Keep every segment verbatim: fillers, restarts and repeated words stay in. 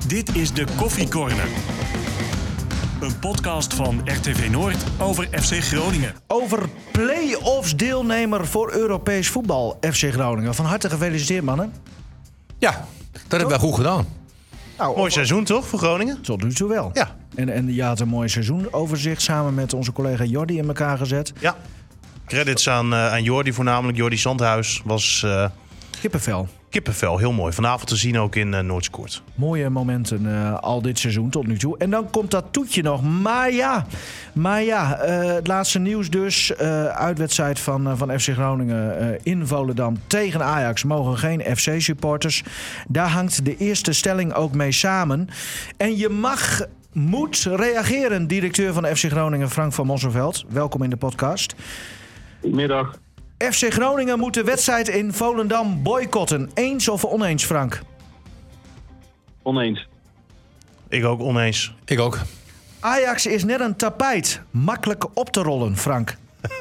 Dit is de Koffie Corner. Een podcast van R T V Noord over F C Groningen. Over play-offs deelnemer voor Europees voetbal, F C Groningen. Van harte gefeliciteerd, mannen. Ja, dat hebben wij goed gedaan. Nou, Mooi seizoen toch voor Groningen? tot nu toe wel. Ja. En, en je had een mooi seizoenoverzicht samen met onze collega Jordi in elkaar gezet. Ja. Credits aan, uh, aan Jordi voornamelijk. Jordi Zandhuis was uh, Kippenvel. kippenvel. Heel mooi. Vanavond te zien ook in uh, Noordscoort. Mooie momenten uh, al dit seizoen tot nu toe. En dan komt dat toetje nog. Maar ja, maar ja uh, het laatste nieuws dus. Uh, uitwedstrijd van, uh, van F C Groningen uh, in Volendam tegen Ajax. Mogen geen F C-supporters. Daar hangt de eerste stelling ook mee samen. En je mag, moet reageren, directeur van F C Groningen, Frank van Mosselveld. Welkom in de podcast. Goedemiddag. F C Groningen moet de wedstrijd in Volendam boycotten. Eens of oneens, Frank? Oneens. Ik ook oneens. Ik ook. Ajax is net een tapijt. Makkelijk op te rollen, Frank.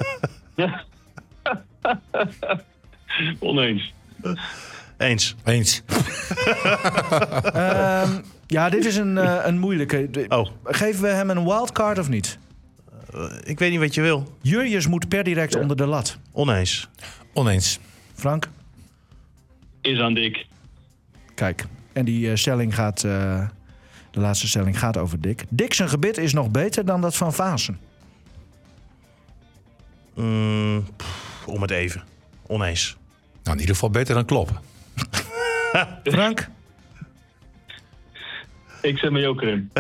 Oneens. Eens. Eens. um, ja, dit is een, uh, een moeilijke. Oh. Geven we hem een wildcard of niet? Uh, ik weet niet wat je wil. Jurjes moet per direct ja. onder de lat. Oneens. Oneens. Frank? Is aan Dick. Kijk, en die uh, stelling gaat... Uh, de laatste stelling gaat over Dick. Dick zijn gebit is nog beter dan dat van Vaassen. Mm, pff, om het even. Oneens. Nou, in ieder geval beter dan Klopp. Frank? Ik zet mijn joker in.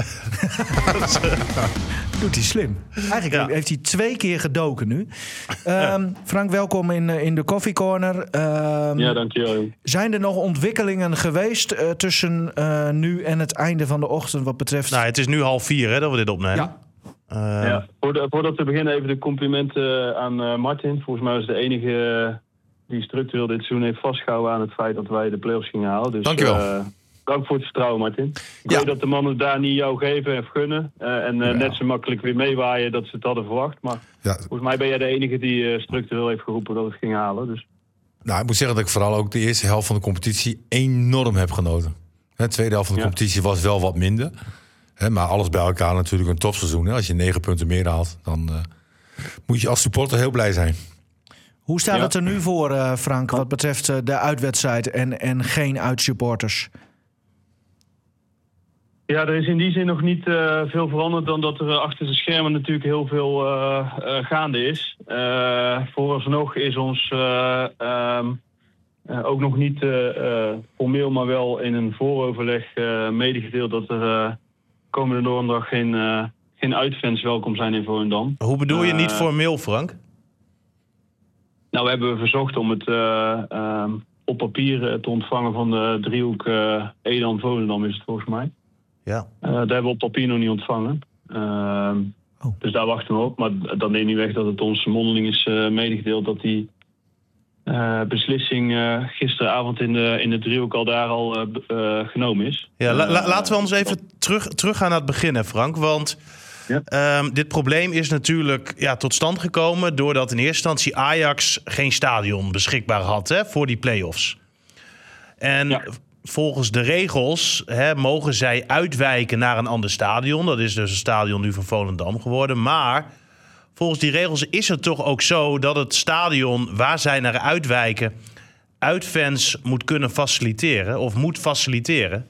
Doet hij slim. Eigenlijk Ja. heeft hij twee keer gedoken nu. Um, Frank, welkom in, in de Coffee Corner. Um, Ja, dankjewel. Zijn er nog ontwikkelingen geweest uh, tussen uh, nu en het einde van de ochtend wat betreft... Nou, het is nu half vier hè, dat we dit opnemen. Ja. Uh, Ja, voordat, voordat we beginnen even de complimenten aan uh, Martin. Volgens mij is de enige uh, die structureel dit seizoen heeft vastgehouden aan het feit dat wij de play-offs gingen halen. Dus, Dankjewel. Uh, dank voor het vertrouwen, Martin. Ik Ja. weet dat de mannen daar niet jou geven en gunnen. Uh, en uh, Ja. net zo makkelijk weer meewaaien dat ze het hadden verwacht. Maar Ja. volgens mij ben jij de enige die uh, structureel heeft geroepen dat we het gingen halen. Dus. Nou, ik moet zeggen dat ik vooral ook de eerste helft van de competitie enorm heb genoten. De tweede helft van de Ja. competitie was wel wat minder. Hè, maar alles bij elkaar natuurlijk een topseizoen. Hè. Als je negen punten meer haalt, dan uh, moet je als supporter heel blij zijn. Hoe staat Ja. het er nu voor, uh, Frank, wat betreft uh, de uitwedstrijd en, en geen uitsupporters? Ja, er is in die zin nog niet uh, veel veranderd dan dat er uh, achter de schermen natuurlijk heel veel uh, uh, gaande is. Uh, vooralsnog is ons uh, um, uh, ook nog niet uh, uh, formeel, maar wel in een vooroverleg uh, medegedeeld dat er uh, komende donderdag geen, uh, geen uitfans welkom zijn in Volendam. Hoe bedoel je Uh, niet formeel, Frank? Nou, we hebben verzocht om het uh, um, op papier uh, te ontvangen van de driehoek uh, Edam-Volendam is het volgens mij. Ja. Uh, dat hebben we op papier nog niet ontvangen. Uh, Oh. Dus daar wachten we op. Maar dat neemt niet weg dat het ons mondeling is uh, medegedeeld dat die uh, beslissing uh, gisteravond in de, in de driehoek al daar al uh, uh, genomen is. Ja, la- la- Uh, laten we ons even terug, teruggaan naar het begin, hè, Frank. Want Ja. um, dit probleem is natuurlijk ja, tot stand gekomen doordat in eerste instantie Ajax geen stadion beschikbaar had hè, voor die play-offs. En Ja. volgens de regels hè, mogen zij uitwijken naar een ander stadion. Dat is dus een stadion nu van Volendam geworden. Maar volgens die regels is het toch ook zo dat het stadion waar zij naar uitwijken uitfans moet kunnen faciliteren of moet faciliteren.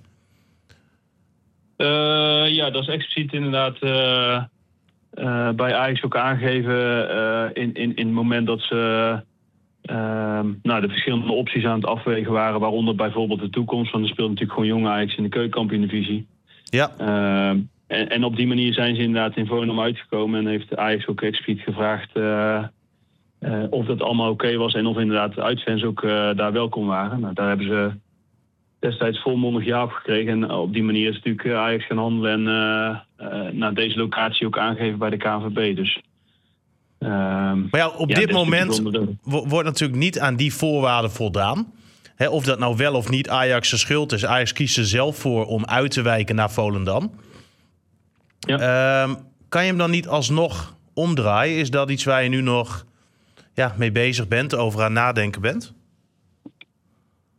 Uh, ja, dat is expliciet inderdaad uh, uh, bij Ajax ook aangegeven uh, in, in, in het moment dat ze uh, nou, de verschillende opties aan het afwegen waren, waaronder bijvoorbeeld de toekomst, want er speelt natuurlijk gewoon jong Ajax in de keukenkampioen-divisie. Ja. Uh, en, en op die manier zijn ze inderdaad in Volendam uitgekomen en heeft Ajax ook expliciet gevraagd uh, uh, of dat allemaal oké okay was en of inderdaad de uitfans ook uh, daar welkom waren. Nou, daar hebben ze destijds volmondig ja op gekregen. En op die manier is natuurlijk Ajax gaan handelen en uh, uh, naar deze locatie ook aangegeven bij de K N V B. Dus, uh, Maar ja, op ja, dit dat is moment natuurlijk onder de- wo- wordt natuurlijk niet aan die voorwaarden voldaan. Hè, of dat nou wel of niet Ajax' schuld is. Ajax kiest er zelf voor om uit te wijken naar Volendam. Ja. Um, kan je hem dan niet alsnog omdraaien? Is dat iets waar je nu nog ja, mee bezig bent, over aan nadenken bent?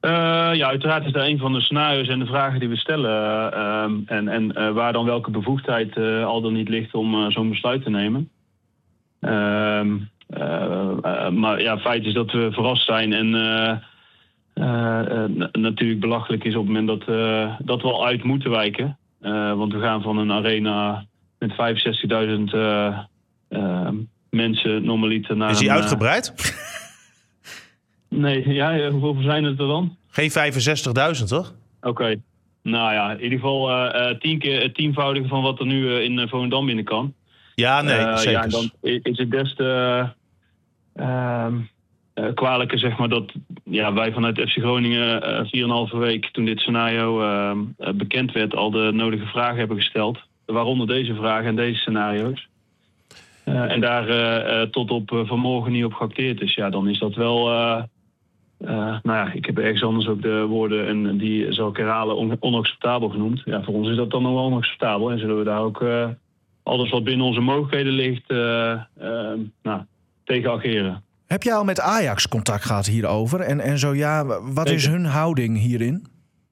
Uh, ja, uiteraard is dat een van de scenario's en de vragen die we stellen. Uh, um, en en uh, waar dan welke bevoegdheid uh, al dan niet ligt om uh, zo'n besluit te nemen. Uh, uh, uh, maar ja, feit is dat we verrast zijn. En uh, uh, uh, natuurlijk belachelijk is op het moment dat, uh, dat we al uit moeten wijken. Uh, want we gaan van een arena met vijfenzestigduizend uh, uh, mensen normaliter naar... Is die een, uitgebreid? Uh, nee, ja, hoeveel zijn het er dan? Geen vijfenzestigduizend, toch? Oké. Okay. Nou ja, in ieder geval uh, uh, tien keer het tienvoudige van wat er nu uh, in uh, Volendam binnen kan. Ja, nee, uh, zeker. Ja, en dan is het des te uh, uh, kwalijker, zeg maar, dat ja, wij vanuit F C Groningen uh, vier en een halve week toen dit scenario uh, uh, bekend werd al de nodige vragen hebben gesteld. Waaronder deze vragen en deze scenario's. Uh, en daar uh, uh, tot op uh, vanmorgen niet op geacteerd is. Ja, dan is dat wel... Uh, Uh, nou ja, ik heb ergens anders ook de woorden, en die zal ik herhalen, on- onacceptabel genoemd. Ja, voor ons is dat dan nog wel onacceptabel. En zullen we daar ook uh, alles wat binnen onze mogelijkheden ligt, uh, uh, nou, tegen ageren. Heb jij al met Ajax contact gehad hierover? En, en zo ja, wat is hun houding hierin?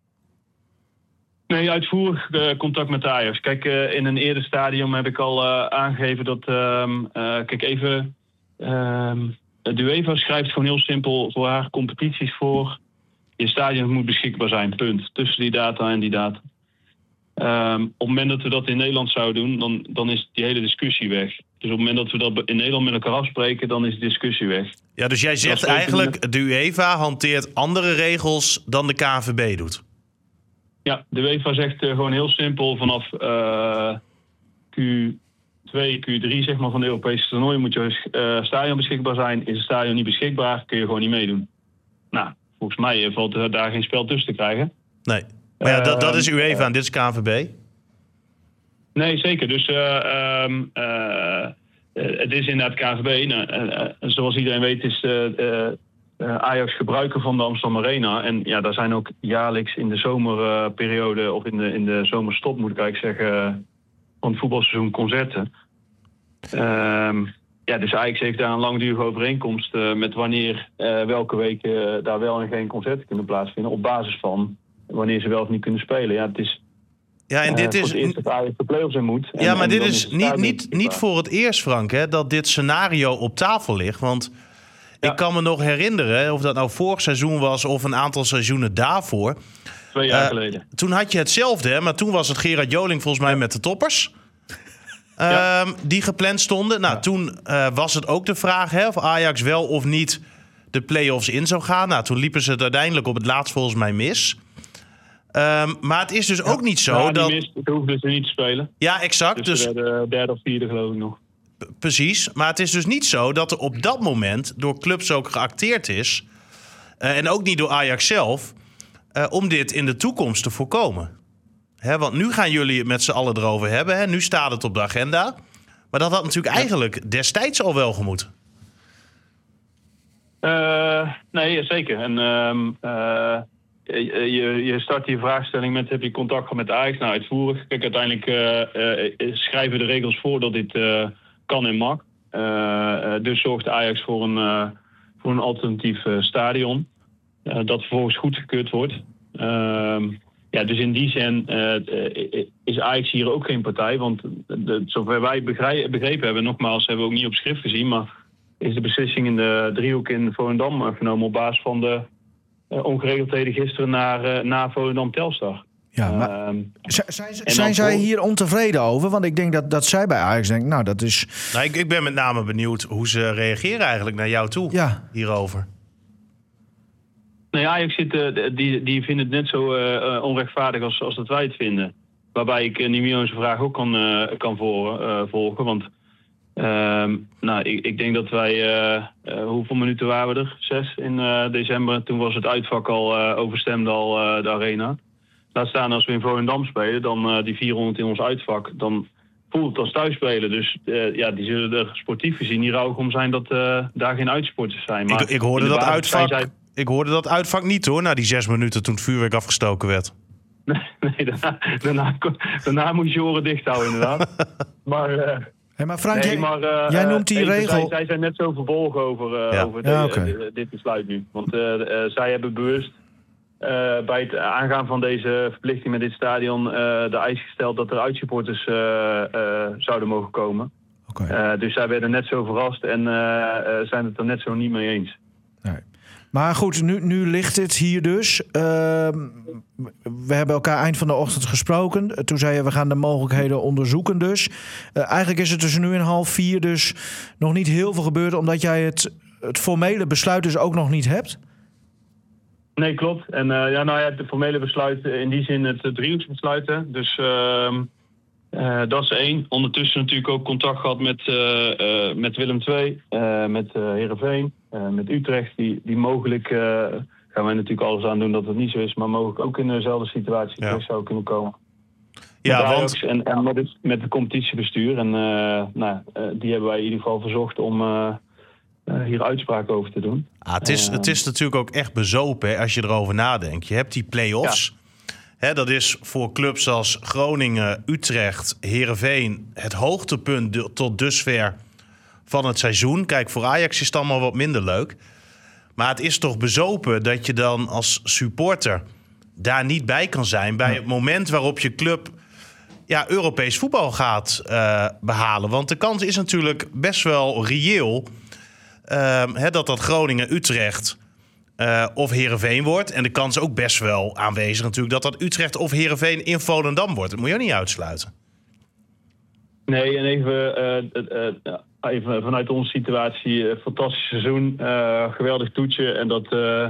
Nee, uitvoerig uh, contact met Ajax. Kijk, uh, in een eerder stadium heb ik al uh, aangegeven dat... Uh, uh, kijk, even... Uh, De UEFA schrijft gewoon heel simpel voor haar competities voor. Je stadion moet beschikbaar zijn, punt. Tussen die data en die data. Um, op het moment dat we dat in Nederland zouden doen, dan, dan is die hele discussie weg. Dus op het moment dat we dat in Nederland met elkaar afspreken, dan is de discussie weg. Ja, dus jij zegt eigenlijk, de UEFA hanteert andere regels dan de K N V B doet. Ja, de UEFA zegt uh, gewoon heel simpel vanaf uh, Q twee, Q drie zeg maar, van de Europese toernooien moet je uh, stadion beschikbaar zijn. Is het stadion niet beschikbaar, kun je gewoon niet meedoen. Nou, volgens mij valt er daar geen spel tussen te krijgen. Nee, maar ja, dat, dat is UEFA uh, en dit is K N V B. Nee, zeker. Dus uh, um, uh, uh, het is inderdaad K N V B. Nou, uh, uh, zoals iedereen weet is uh, uh, uh, Ajax gebruiker van de Amsterdam Arena. En ja, daar zijn ook jaarlijks in de zomerperiode uh, of in de, in de zomerstop, moet ik eigenlijk zeggen, van het voetbalseizoen concerten. Um, ja, dus Ajax heeft daar een langdurige overeenkomst uh, met wanneer uh, welke week uh, daar wel en geen concerten kunnen plaatsvinden. Op basis van wanneer ze wel of niet kunnen spelen. Ja, het is ja, en dit uh, is voor het eerst dat Ajax de play-offs in moet. En, ja, maar en dit is is niet, niet, niet voor het eerst, Frank, hè, dat dit scenario op tafel ligt. Want ja. ik kan me nog herinneren, of dat nou vorig seizoen was of een aantal seizoenen daarvoor. Twee jaar uh, geleden. Toen had je hetzelfde, hè, maar toen was het Gerard Joling volgens mij ja. met de toppers. Ja. Um, die gepland stonden. Nou, ja. toen uh, was het ook de vraag hè, of Ajax wel of niet de play-offs in zou gaan. Nou, toen liepen ze het uiteindelijk op het laatst volgens mij mis. Um, maar het is dus ja. ook niet zo ja, dat... mis, het hoefde ze niet te spelen. Ja, exact. Dus, dus... de derde of vierde geloof ik nog. P- precies. Maar het is dus niet zo dat er op dat moment door clubs ook geacteerd is. Uh, en ook niet door Ajax zelf. Uh, om dit in de toekomst te voorkomen. He, want nu gaan jullie het met z'n allen erover hebben. He. Nu staat het op de agenda. Maar dat had natuurlijk ja. eigenlijk destijds al wel gemoeten. Uh, nee, zeker. En um, uh, je, je start die vraagstelling met: heb je contact gehad met Ajax? Nou, uitvoerig. Kijk, uiteindelijk uh, uh, schrijven de regels voor dat dit uh, kan en mag. Uh, uh, dus zorgt Ajax voor een, uh, voor een alternatief uh, stadion. Uh, dat vervolgens goedgekeurd wordt. Uh, Ja, dus in die zin uh, is Ajax hier ook geen partij. Want de, zover wij begrijpen, begrepen hebben, nogmaals, hebben we ook niet op schrift gezien. Maar is de beslissing in de driehoek in Volendam genomen op basis van de uh, ongeregeldheden gisteren naar, uh, naar Volendam-Telstar. Ja, maar uh, zijn, zijn, zijn zij hier ontevreden over? Want ik denk dat, dat zij bij Ajax denken, nou dat is... Nou, ik, ik ben met name benieuwd hoe ze reageren eigenlijk naar jou toe ja. hierover. Nee, Ajax zit, uh, die, die vinden het net zo uh, onrechtvaardig als, als dat wij het vinden. Waarbij ik uh, Nimion zijn vraag ook kan, uh, kan voor, uh, volgen. Want uh, nou, ik, ik denk dat wij... Uh, uh, hoeveel minuten waren we er? Zes in uh, december. Toen was het uitvak al uh, overstemd al uh, de arena. Laat staan als we in Volendam spelen, dan uh, die vierhonderd in ons uitvak... dan voelt het als thuisspelen. Dus uh, ja, die zullen er sportief gezien niet rouwig om zijn dat uh, daar geen uitsporters zijn. Maar ik, ik hoorde dat uitvak... Zij... Ik hoorde dat uitvak niet hoor, na die zes minuten toen het vuurwerk afgestoken werd. Nee, nee daarna, daarna, daarna moest je oren dicht houden inderdaad. maar, uh, hey, maar Frank, nee, maar, uh, jij noemt die even, regel... Zij, zij zijn net zo verbolgen over, uh, ja. over ja, de, okay. uh, dit besluit nu. Want uh, uh, zij hebben bewust uh, bij het aangaan van deze verplichting met dit stadion uh, de eis gesteld dat er uitsupporters uh, uh, zouden mogen komen. Okay. Uh, dus zij werden net zo verrast en uh, uh, zijn het er net zo niet mee eens. Nee. Maar goed, nu, nu ligt het hier dus. Uh, we hebben elkaar eind van de ochtend gesproken. Toen zei je, we gaan de mogelijkheden onderzoeken dus. Uh, eigenlijk is er tussen nu en half vier dus nog niet heel veel gebeurd, omdat jij het, het formele besluit dus ook nog niet hebt? Nee, klopt. En uh, ja, nou ja, het formele besluit in die zin het driehoeksbesluiten. Dus uh, uh, dat is één. Ondertussen natuurlijk ook contact gehad met, uh, uh, met Willem twee, uh, met uh, Heerenveen, uh, met Utrecht. Die, die mogelijk, uh, gaan wij natuurlijk alles aan doen dat het niet zo is, maar mogelijk ook in dezelfde situatie ja. terug zou kunnen komen. Ja, want... En, en met, het, met het competitiebestuur. En uh, nou, uh, die hebben wij in ieder geval verzocht om uh, uh, hier uitspraak over te doen. Ah, het, is, uh, het is natuurlijk ook echt bezopen hè, als je erover nadenkt. Je hebt die play-offs. Ja. Hè, dat is voor clubs als Groningen, Utrecht, Heerenveen het hoogtepunt tot dusver van het seizoen. Kijk, voor Ajax is het allemaal wat minder leuk. Maar het is toch bezopen dat je dan als supporter daar niet bij kan zijn bij het moment waarop je club ja, Europees voetbal gaat uh, behalen. Want de kans is natuurlijk best wel reëel uh, hè, dat dat Groningen, Utrecht uh, of Heerenveen wordt. En de kans is ook best wel aanwezig natuurlijk dat dat Utrecht of Heerenveen in Volendam wordt. Dat moet je ook niet uitsluiten. Nee, en even, uh, uh, uh, even vanuit onze situatie, uh, fantastisch seizoen, uh, geweldig toetje. En dat uh,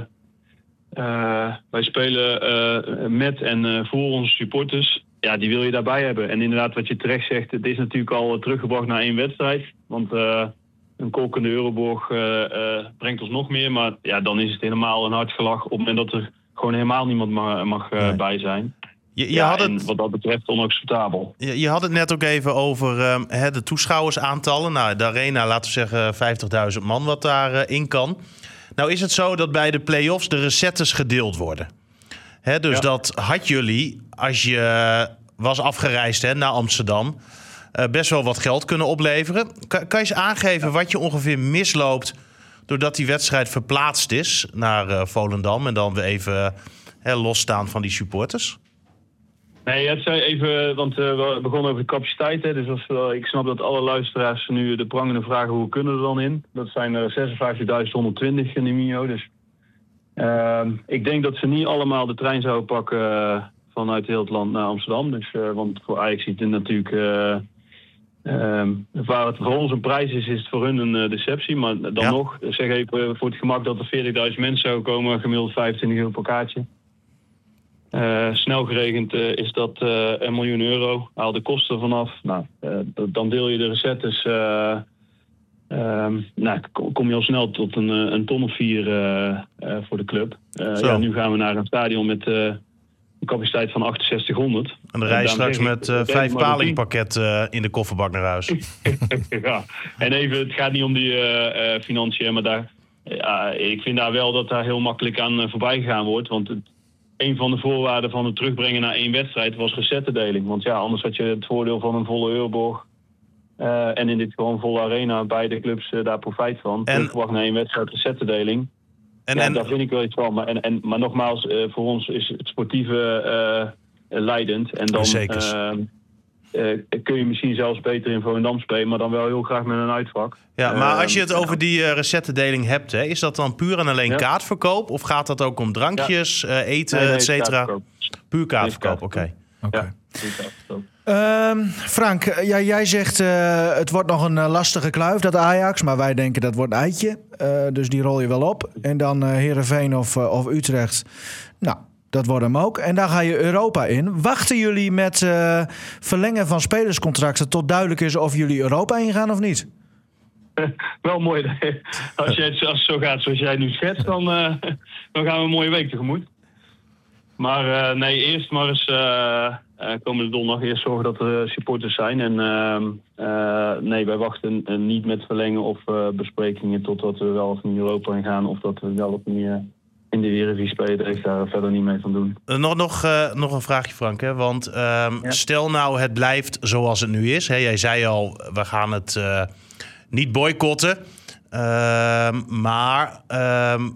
uh, wij spelen uh, met en uh, voor onze supporters. Ja, die wil je daarbij hebben. En inderdaad, wat je terecht zegt, het is natuurlijk al teruggebracht naar één wedstrijd. Want uh, een kolkende Euroborg uh, uh, brengt ons nog meer. Maar ja, dan is het helemaal een hard gelach op het moment dat er gewoon helemaal niemand mag, mag uh, nee. bij zijn. Je, je ja, had het, en wat dat betreft onacceptabel. Je, je had het net ook even over uh, hè, de toeschouwersaantallen. Nou, de arena, laten we zeggen vijftigduizend man wat daarin uh, kan. Nou is het zo dat bij de play-offs de recettes gedeeld worden. Hè, dus ja. dat had jullie, als je was afgereisd hè, naar Amsterdam, uh, best wel wat geld kunnen opleveren. Kan, kan je eens aangeven ja. wat je ongeveer misloopt doordat die wedstrijd verplaatst is naar uh, Volendam en dan weer even hè, losstaan van die supporters? Nee, het zei even, want uh, we begonnen over de capaciteit. Hè, dus als, uh, ik snap dat alle luisteraars nu de prangende vragen, hoe kunnen we er dan in? Dat zijn er zesenvijftigduizend honderdtwintig in de Mio. Dus uh, ik denk dat ze niet allemaal de trein zouden pakken uh, vanuit heel het land naar Amsterdam. Dus, uh, want voor Ajax ziet het natuurlijk, uh, uh, waar het voor ons een prijs is, is het voor hun een uh, deceptie. Maar dan ja. nog, zeg even voor het gemak dat er veertigduizend mensen zouden komen, gemiddeld vijfentwintig euro per kaartje. Uh, snel geregend uh, is dat uh, een miljoen euro. Haal de kosten vanaf. Nou, uh, dan deel je de recettes. Uh, uh, nou, kom je al snel tot een, een ton of vier uh, uh, voor de club. Uh, ja, nu gaan we naar een stadion met uh, een capaciteit van achtenzestighonderd. En dan rij je straks met uh, vijf palingpakketten uh, in de kofferbak naar huis. Ja, en even, het gaat niet om die uh, uh, financiën, maar daar, uh, ik vind daar wel dat daar heel makkelijk aan uh, voorbij gegaan wordt. Want het, een van de voorwaarden van het terugbrengen naar één wedstrijd was recettendeling. Want ja, anders had je het voordeel van een volle Euroborg. Uh, en in dit geval een volle arena. Beide clubs uh, daar profijt van. En teruggebracht naar één wedstrijd recettendeling. En, ja, en daar vind ik wel iets van. Maar, en, en, maar nogmaals, uh, voor ons is het sportieve uh, leidend. En dan uh, uh, kun je misschien zelfs beter in Volendam spelen. Maar dan wel heel graag met een uitvak. Ja, maar als je het over die uh, recettendeling hebt, hè, is dat dan puur en alleen ja. kaartverkoop? Of gaat dat ook om drankjes, ja. uh, eten, nee, nee, et cetera? Kaartverkoop. Puur kaartverkoop, oké. Okay. Okay. Ja, um, Frank, ja, jij zegt uh, het wordt nog een uh, lastige kluif, dat Ajax. Maar wij denken dat wordt een eitje. Uh, dus die rol je wel op. En dan uh, Heerenveen of, uh, of Utrecht. Nou, dat wordt hem ook. En dan ga je Europa in. Wachten jullie met uh, verlengen van spelerscontracten tot duidelijk is of jullie Europa ingaan of niet? Wel mooi. Als, jij, als het zo gaat zoals jij nu schetst, dan, uh, dan gaan we een mooie week tegemoet. Maar uh, nee, eerst maar eens uh, uh, komende donderdag eerst zorgen dat er supporters zijn. En uh, uh, nee, wij wachten uh, niet met verlengen of uh, besprekingen totdat we wel of niet Europa in gaan. Of dat we wel of niet uh, in de Eredivisie spelen. Daar is daar verder niet mee van doen. Uh, nog, nog, uh, nog een vraagje, Frank. Hè? Want uh, ja. stel nou het blijft zoals het nu is. Hè? Jij zei al, we gaan het uh, niet boycotten. Uh, maar uh,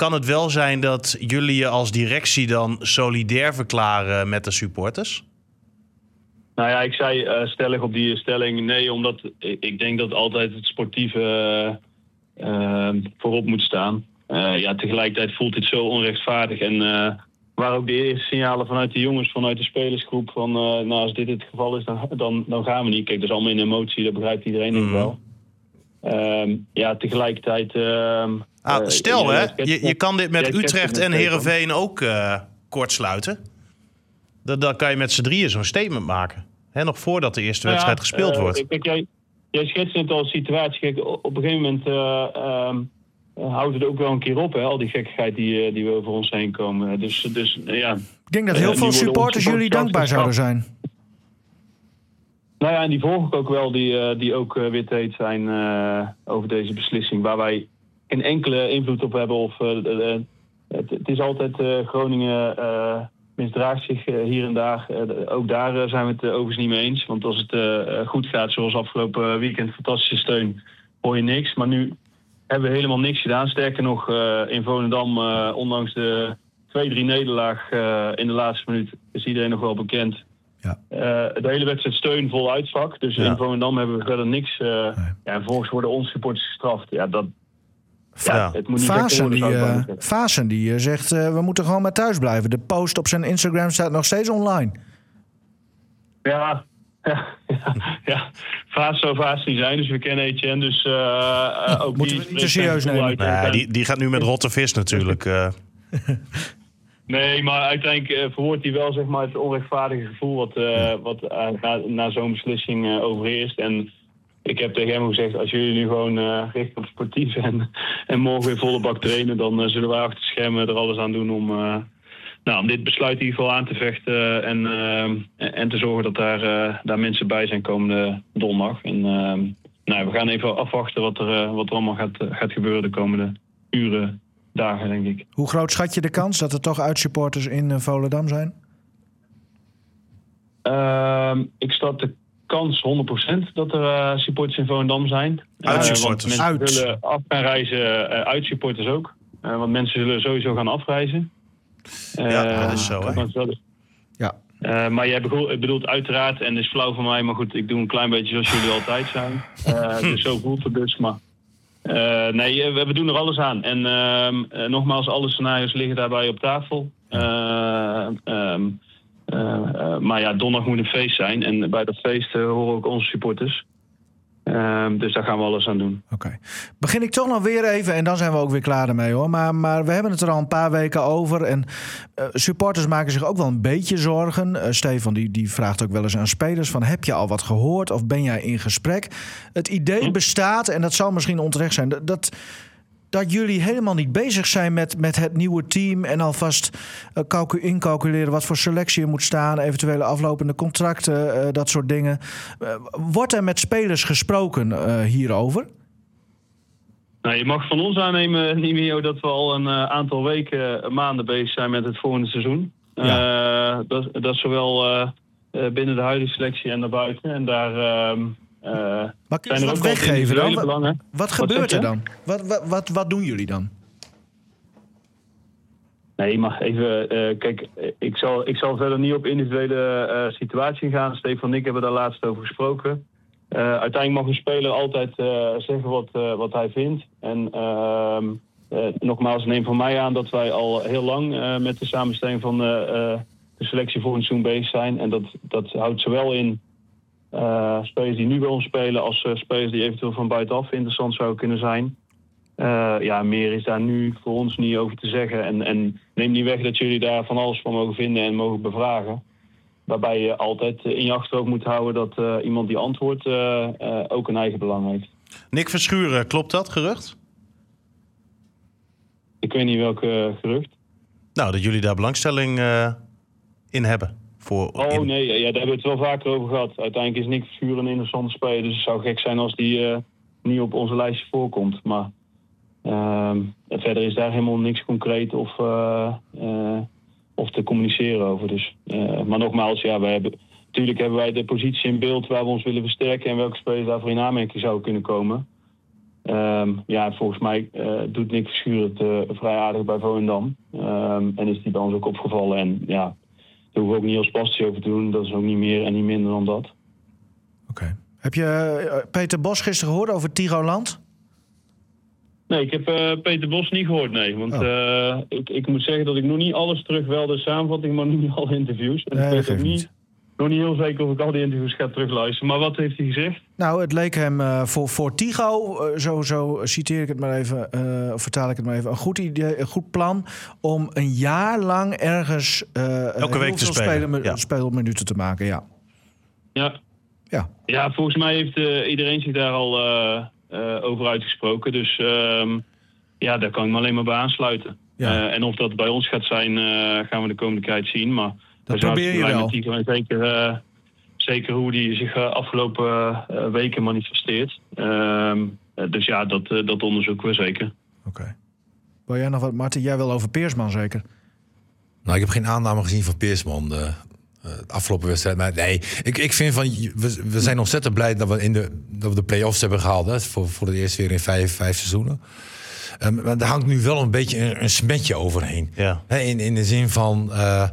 kan het wel zijn dat jullie je als directie dan solidair verklaren met de supporters? Nou ja, ik zei uh, stellig op die stelling nee, omdat ik, ik denk dat altijd het sportieve uh, uh, voorop moet staan. Uh, ja, tegelijkertijd voelt dit zo onrechtvaardig. En uh, waar ook de eerste signalen vanuit de jongens, vanuit de spelersgroep van uh, nou, als dit het geval is, dan, dan, dan gaan we niet. Kijk, dat is allemaal in emotie, dat begrijpt iedereen mm. wel. Uh, ja, tegelijkertijd... Uh, ah, stel uh, hè, je, je kan dit met ja, Utrecht en Heerenveen ook uh, kortsluiten. Dan, dan kan je met z'n drieën zo'n statement maken. Hè, nog voordat de eerste wedstrijd ja, gespeeld uh, wordt. Kijk, jij, jij schetst het als situatie. Kijk, op een gegeven moment uh, um, houdt het ook wel een keer op. Hè, al die gekkigheid die, die over ons heen komen. Dus, dus uh, ja. Ik denk dat heel uh, veel supporters jullie dankbaar zouden zijn. Nou ja, en die volg ik ook wel. Die, uh, die ook uh, weer te heet zijn uh, over deze beslissing. Waar wij geen enkele invloed op hebben. Of, uh, uh, het, het is altijd uh, Groningen... Uh, misdraagt zich uh, hier en daar. Uh, ook daar uh, zijn we het uh, overigens niet mee eens. Want als het uh, goed gaat, zoals afgelopen weekend, fantastische steun, hoor je niks. Maar nu hebben we helemaal niks gedaan. Sterker nog, uh, in Volendam, uh, ondanks de twee drie nederlaag uh, in de laatste minuut, is iedereen nog wel bekend. Ja. Uh, de hele wedstrijd steun vol uitvak. Dus ja. in Volendam hebben we verder niks. Uh, nee. Ja, en vervolgens worden onze supporters gestraft. Ja, dat... Ja, het moet niet Vaassen die, uh, Vaassen die uh, zegt, uh, we moeten gewoon maar thuis blijven. De post op zijn Instagram staat nog steeds online. Ja, ja, ja, ja. Vaassen zou Vaassen niet zijn, dus we kennen Etienne. Dus uh, uh, ook moeten die we niet te serieus nemen. Nee, die, die gaat nu met rotte vis natuurlijk. Uh. Nee, maar uiteindelijk uh, verwoordt hij wel zeg maar, het onrechtvaardige gevoel wat, uh, wat uh, na, na zo'n beslissing uh, overheerst. En ik heb tegen hem gezegd, als jullie nu gewoon uh, richten op sportief en, en morgen weer volle bak trainen, dan uh, zullen wij achter de schermen er alles aan doen om, uh, nou, om dit besluit in ieder geval aan te vechten en, uh, en te zorgen dat daar, uh, daar mensen bij zijn komende donderdag. En uh, nou, we gaan even afwachten wat er, uh, wat er allemaal gaat, uh, gaat gebeuren de komende uren, dagen, denk ik. Hoe groot schat je de kans dat er toch uitsupporters in uh, Volendam zijn? Uh, ik schat de kans honderd procent dat er uh, supporters in Volendam zijn. Uitsupporters. Uh, want mensen zullen af gaan reizen, uh, uitsupporters ook. Uh, want mensen zullen sowieso gaan afreizen. Uh, ja, dat is zo, hè? Ja. Uh, maar jij bedoelt, bedoelt uiteraard, en dat is flauw van mij, maar goed, ik doe een klein beetje zoals jullie altijd zijn. Uh, dus zo voelt het dus, maar... Uh, nee, we, we doen er alles aan. En uh, uh, nogmaals, alle scenario's liggen daarbij op tafel. Uh, um, Uh, uh, maar ja, donderdag moet een feest zijn. En bij dat feest uh, horen ook onze supporters. Uh, dus daar gaan we alles aan doen. Oké. Okay. Begin ik toch nog weer even, en dan zijn we ook weer klaar ermee hoor. Maar, maar we hebben het er al een paar weken over. En uh, supporters maken zich ook wel een beetje zorgen. Uh, Stefan die, die vraagt ook wel eens aan spelers van, heb je al wat gehoord? Of ben jij in gesprek? Het idee hm? bestaat, en dat zal misschien onterecht zijn, dat... dat dat jullie helemaal niet bezig zijn met, met het nieuwe team en alvast uh, calcu- incalculeren wat voor selectie er moet staan, eventuele aflopende contracten, uh, dat soort dingen. Uh, wordt er met spelers gesproken uh, hierover? Nou, je mag van ons aannemen, Nimio, dat we al een uh, aantal weken, uh, maanden bezig zijn met het volgende seizoen. Ja. Uh, dat, dat zowel uh, uh, binnen de huidige selectie en daarbuiten. En daar... Uh, Uh, maar kun je wat weggeven dan? Wat, wat, wat gebeurt wat er dan? Wat, wat, wat, wat doen jullie dan? Nee, maar even... Uh, kijk, ik zal, ik zal verder niet op individuele uh, situatie gaan. Stefan en ik hebben daar laatst over gesproken. Uh, uiteindelijk mag een speler altijd uh, zeggen wat, uh, wat hij vindt. En uh, uh, nogmaals, neem van mij aan dat wij al heel lang uh, met de samenstelling van uh, uh, de selectie voor een seizoen bezig zijn. En dat, dat houdt zowel in... Uh, spelers die nu bij ons spelen als uh, spelers die eventueel van buitenaf interessant zouden kunnen zijn. Uh, ja, meer is daar nu voor ons niet over te zeggen. En, en neem niet weg dat jullie daar van alles van mogen vinden en mogen bevragen. Waarbij je altijd in je achterhoofd moet houden dat uh, iemand die antwoordt uh, uh, ook een eigen belang heeft. Nick Verschuren, klopt dat gerucht? Ik weet niet welke gerucht. Nou, dat jullie daar belangstelling uh, in hebben. Voor oh in... nee, ja, daar hebben we het wel vaker over gehad. Uiteindelijk is Nick Verschuren een interessante speler. Dus het zou gek zijn als die uh, niet op onze lijstje voorkomt. Maar uh, verder is daar helemaal niks concreet of, uh, uh, of te communiceren over. Dus, uh, maar nogmaals, ja, wij hebben, natuurlijk hebben wij de positie in beeld waar we ons willen versterken en welke spelers daarvoor in aanmerking zouden kunnen komen. Um, ja, volgens mij uh, doet Nick Verschuur het uh, vrij aardig bij Volendam. Um, en is die bij ons ook opgevallen. En ja, daar hoeven we ook niet heel spastisch over te doen. Dat is ook niet meer en niet minder dan dat. Oké. Okay. Heb je uh, Peter Bos gisteren gehoord over Tigo Land? Nee, ik heb uh, Peter Bos niet gehoord, nee. Want oh. uh, ik, ik moet zeggen dat ik nog niet alles terug wel de samenvatting, maar nog niet alle interviews. En nee, ik weet ook niet, nog niet heel zeker of ik al die interviews ga terugluisteren. Maar wat heeft hij gezegd? Nou, het leek hem uh, voor, voor Tigo, uh, zo, zo citeer ik het maar even, uh, of vertaal ik het maar even, een goed idee, een goed plan om een jaar lang ergens uh, elke week te spelen, spelen, ja. speelminuten te maken, ja. Ja. Ja, ja volgens mij heeft uh, iedereen zich daar al uh, uh, over uitgesproken. Dus uh, ja, daar kan ik me alleen maar bij aansluiten. Ja. Uh, en of dat bij ons gaat zijn, uh, gaan we de komende tijd zien. Maar dat probeer je wel. Met zeker, uh, zeker hoe die zich uh, afgelopen uh, weken manifesteert. Uh, dus ja, dat, uh, dat onderzoeken we zeker. Oké. Okay. Wil jij nog wat, Martin? Jij wil over Peersman zeker? Nou, ik heb geen aanname gezien van Peersman de, uh, de afgelopen wedstrijd. Maar nee, ik, ik vind van we, we zijn ontzettend blij dat we in de dat we de play-offs hebben gehaald. Hè, voor, voor het eerst weer in vijf, vijf seizoenen. Um, maar daar hangt nu wel een beetje een, een smetje overheen. Ja. Hè, in, in de zin van. Uh,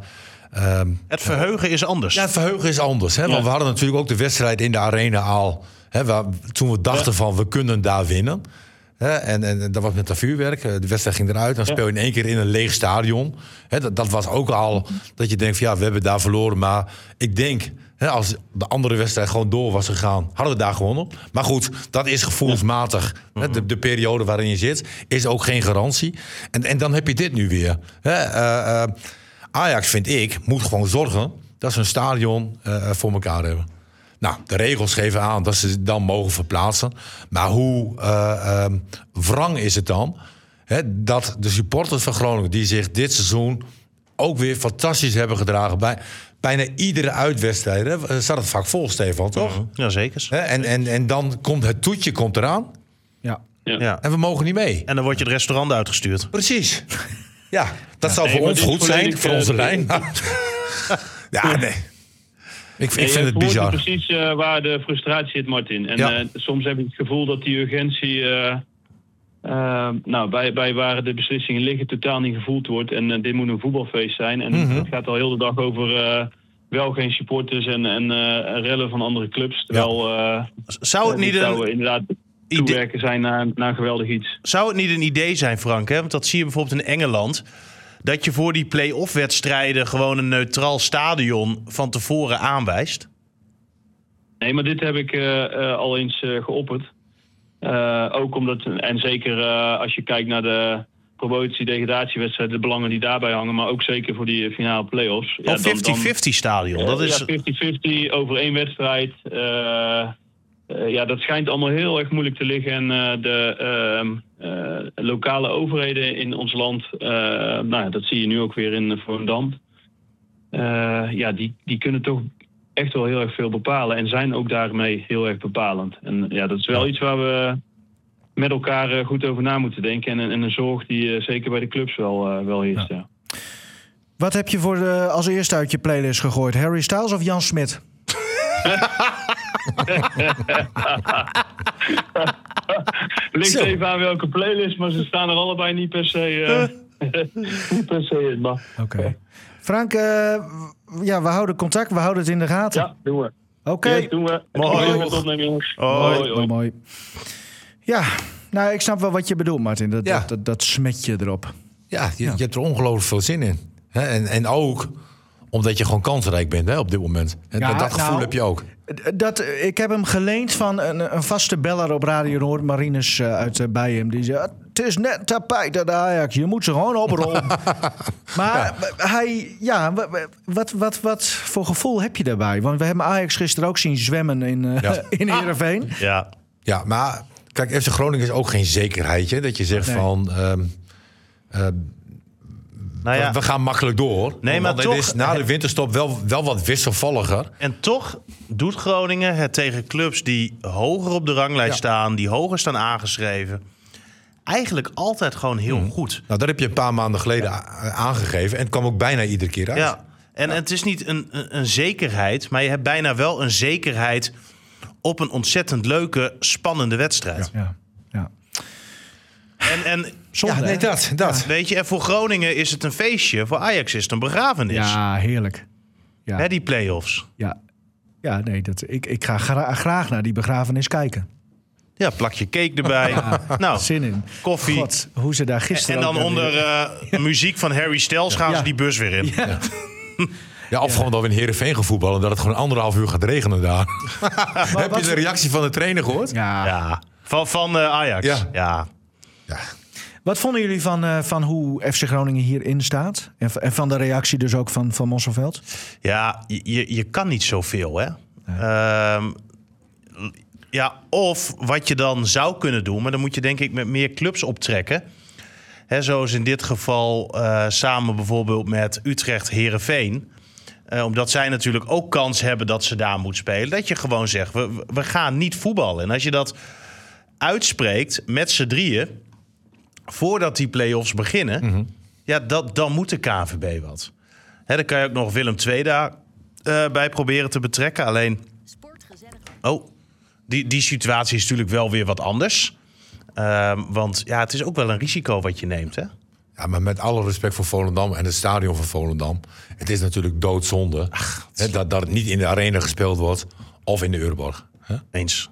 Um, het verheugen is anders. Ja, het verheugen is anders. Hè? Ja. Want we hadden natuurlijk ook de wedstrijd in de arena al. Hè, waar, toen we dachten ja. van we kunnen daar winnen. Hè? En, en, en dat was met dat vuurwerk. De wedstrijd ging eruit. Dan ja. speel je in één keer in een leeg stadion. Hè, dat, dat was ook al dat je denkt van ja, we hebben daar verloren. Maar ik denk, hè, als de andere wedstrijd gewoon door was gegaan, hadden we daar gewonnen. Maar goed, dat is gevoelsmatig. Ja. Hè, de, de periode waarin je zit is ook geen garantie. En, en dan heb je dit nu weer. Hè? Uh, uh, Ajax, vind ik, moet gewoon zorgen dat ze een stadion uh, voor elkaar hebben. Nou, de regels geven aan dat ze dan mogen verplaatsen. Maar hoe uh, um, wrang is het dan hè, dat de supporters van Groningen, die zich dit seizoen ook weer fantastisch hebben gedragen bij bijna iedere uitwedstrijd, hè, staat het vak vol, Stefan, toch? Mm-hmm. Ja, zeker. Hè, en, en, en dan komt het toetje komt eraan. Ja. Ja. En we mogen niet mee. En dan word je het restaurant uitgestuurd. Precies. Ja, dat ja, zou nee, voor ons goed zijn, voor onze uh, lijn. Ja, nee. Ik, nee, ik vind het bizar. Precies uh, waar de frustratie zit, Martin. En ja. uh, soms heb ik het gevoel dat die urgentie, uh, uh, nou, bij, bij waar de beslissingen liggen, totaal niet gevoeld wordt. En uh, dit moet een voetbalfeest zijn. En mm-hmm. het gaat al heel de dag over uh, wel geen supporters en, en uh, rellen van andere clubs. Terwijl uh, zou het niet uh, zou, inderdaad toewerken zijn naar, naar geweldig iets. Zou het niet een idee zijn, Frank? Hè? Want dat zie je bijvoorbeeld in Engeland. Dat je voor die play-off wedstrijden gewoon een neutraal stadion van tevoren aanwijst? Nee, maar dit heb ik uh, uh, al eens uh, geopperd. Uh, ook omdat, en zeker uh, als je kijkt naar de promotie-degradatiewedstrijden, de belangen die daarbij hangen, maar ook zeker voor die finale play-offs. Een vijftig-vijftig stadion, dat is... Ja, vijftig-vijftig over één wedstrijd. Uh, Uh, ja, dat schijnt allemaal heel erg moeilijk te liggen. En uh, de uh, uh, lokale overheden in ons land, uh, nou, dat zie je nu ook weer in Volendam. Uh, ja, die, die kunnen toch echt wel heel erg veel bepalen. En zijn ook daarmee heel erg bepalend. En ja, dat is wel iets waar we met elkaar uh, goed over na moeten denken. En, en een zorg die uh, zeker bij de clubs wel, uh, wel heerst, ja. Ja. Wat heb je voor de, als eerste uit je playlist gegooid? Harry Styles of Jan Smit? Ligt even aan welke playlist, maar ze staan er allebei niet per se, uh, niet per se in. Oké. Okay. Frank, uh, ja, we houden contact, we houden het in de gaten. Ja, doen we. Oké. Okay. Yes, doen we. Mooi. Mooi. Mooi, mooi, mooi. Ja, nou, ik snap wel wat je bedoelt, Martin. Dat, ja. dat, dat, dat smetje erop. Ja, je, ja. je hebt er ongelooflijk veel zin in. Hè? En, en ook omdat je gewoon kansrijk bent, hè, op dit moment. En ja, dat gevoel nou, heb je ook. Dat, ik heb hem geleend van een, een vaste beller op Radio Noord, Marinus uh, uit uh, Bijhem. Die zei, het is net tapijt aan de Ajax, je moet ze gewoon oprollen. Maar ja. hij, ja, wat, wat, wat voor gevoel heb je daarbij? Want we hebben Ajax gisteren ook zien zwemmen in, uh, ja. in Heerenveen. Ah. Ja. ja, maar kijk, F C Groningen is ook geen zekerheidje. Dat je zegt nee. van... Um, uh, Nou ja. We gaan makkelijk door. Nee, maar want toch, het is na de winterstop wel, wel wat wisselvalliger. En toch doet Groningen het tegen clubs die hoger op de ranglijst ja. staan, die hoger staan aangeschreven, eigenlijk altijd gewoon heel hmm. goed. Nou, dat heb je een paar maanden geleden ja. aangegeven en het kwam ook bijna iedere keer uit. Ja, en ja. het is niet een, een, een zekerheid, maar je hebt bijna wel een zekerheid op een ontzettend leuke, spannende wedstrijd. Ja. Ja. Ja. En, en Zonde, ja, nee, hè? dat. dat. weet je, en voor Groningen is het een feestje. Voor Ajax is het een begrafenis. Ja, heerlijk. Ja, Hè, die play-offs. ja. ja nee, dat, ik, ik ga gra- graag naar die begrafenis kijken. Ja, plakje cake erbij. Nou, Zin in. koffie. God, hoe ze daar En gisteren... dan ook onder uh, muziek van Harry Styles gaan Ja. ze die bus weer in. Ja. Ja, of gewoon dat we in Heerenveen gaan voetballen en dat het gewoon anderhalf uur gaat regenen daar. Heb wat- je de reactie van de trainer gehoord? Ja. Ja. Van, van uh, Ajax. Ja. ja. Ja. Wat vonden jullie van, uh, van hoe F C Groningen hierin staat? En, v- en van de reactie dus ook van, van Mosselveld? Ja, je, je kan niet zoveel, hè? Ehm, ja, of wat je dan zou kunnen doen, maar dan moet je denk ik met meer clubs optrekken. Hè, zoals in dit geval uh, samen bijvoorbeeld met Utrecht Heerenveen. Uh, omdat zij natuurlijk ook kans hebben dat ze daar moet spelen. Dat je gewoon zegt, we, we gaan niet voetballen. En als je dat uitspreekt met z'n drieën, voordat die play-offs beginnen, Mm-hmm. ja, dat, dan moet de K N V B wat. Hè, dan kan je ook nog Willem twee daar uh, bij proberen te betrekken. Alleen, oh, die, die situatie is natuurlijk wel weer wat anders. Um, want ja, het is ook wel een risico wat je neemt, hè? Ja, maar met alle respect voor Volendam en het stadion van Volendam. Het is natuurlijk doodzonde Ach, hè, dat, dat het niet in de arena gespeeld wordt of in de Euroborg. Hè? Eens.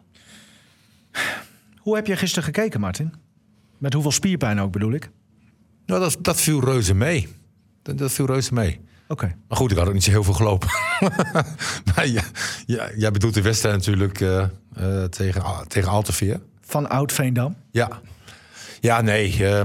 Hoe heb je gisteren gekeken, Martin? Met hoeveel spierpijn ook, bedoel ik? Nou, dat, dat viel reuze mee. Dat, dat viel reuze mee. Oké. Okay. Maar goed, ik had ook niet zo heel veel gelopen. maar ja, ja, jij bedoelt de wedstrijd natuurlijk uh, uh, tegen, uh, tegen Alteveer. Van Oud-Veendam? Ja. Ja, nee. Uh, uh,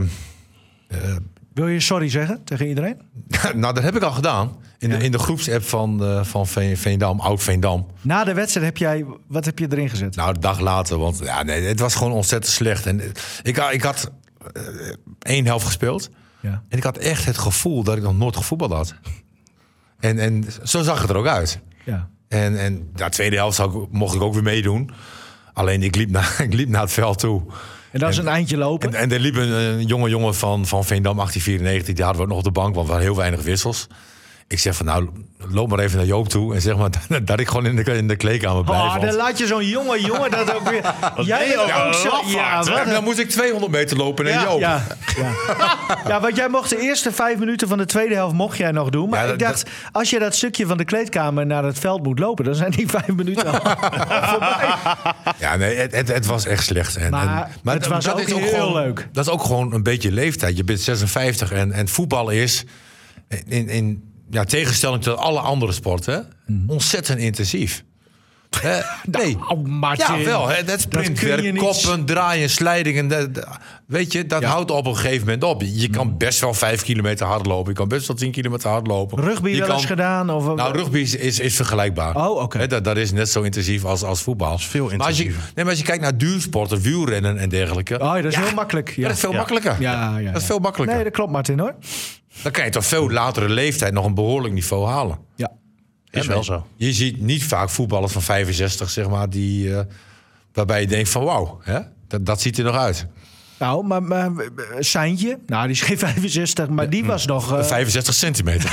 Wil je sorry zeggen tegen iedereen? nou, dat heb ik al gedaan. In, ja. de, in de groepsapp van, uh, van Veendam, Oud-Veendam. Na de wedstrijd heb jij... Wat heb je erin gezet? Nou, een dag later. Want ja, nee, het was gewoon ontzettend slecht. En ik, ik had uh, één helft gespeeld. Ja. En ik had echt het gevoel dat ik nog nooit gevoetbald had. En, en zo zag het er ook uit. Ja. En, en de tweede helft zou ik, mocht ik ook weer meedoen. Alleen ik liep, naar, ik liep naar het veld toe. En dat is en, een eindje lopen? En, en er liep een, een jonge jongen van, van Veendam achttien vierennegentig. Die hadden we ook nog op de bank, want we hadden heel weinig wissels. Ik zeg van nou, loop maar even naar Joop toe. En zeg maar dat ik gewoon in de, in de kleedkamer blijf. Oh, dan laat je zo'n jonge jongen dat ook weer... Jij bent ja, ook zo... Ja, wat? Dan moest ik tweehonderd meter lopen en ja, Joop. Ja, ja. ja, want jij mocht de eerste vijf minuten van de tweede helft mocht jij nog doen. Maar ja, dat, ik dacht, dat... als je dat stukje van de kleedkamer naar het veld moet lopen, dan zijn die vijf minuten al voorbij. Ja, nee, het, het, het was echt slecht. En, maar, en, maar het was dat ook is ook heel gewoon, leuk. Dat is ook gewoon een beetje leeftijd. Je bent zesenvijftig en, en voetbal is in... in ja, tegenstelling tot alle andere sporten, mm. ontzettend intensief. He, nee. Nou, Martin, ja, wel. He, het sprintwerk, koppen, draaien, slijdingen. De, de, weet je, dat ja. houdt op een gegeven moment op. Je kan mm. best wel vijf kilometer hardlopen. Je kan best wel tien kilometer hardlopen. Rugby je wel kan, eens gedaan? Of, nou, rugby is, is, is vergelijkbaar. Oh, oké. Okay. Dat, dat is net zo intensief als, als voetbal. Dat is veel intensiever. Maar als je, nee, maar als je kijkt naar duursporten, wielrennen en dergelijke. Oh, dat is ja, heel makkelijk. Ja. Dat is veel ja. makkelijker. Ja, ja, ja. Dat is veel makkelijker. Nee, dat klopt, Martin, hoor. Dan kan je toch veel latere leeftijd nog een behoorlijk niveau halen. Ja. Is wel zo. Je ziet niet vaak voetballers van vijfenzestig, zeg maar, die, uh, waarbij je denkt van wauw, hè? Dat, dat ziet er nog uit. Nou, maar, maar Seintje, nou die is geen vijfenzestig, maar die was nog... Uh... vijfenzestig centimeter.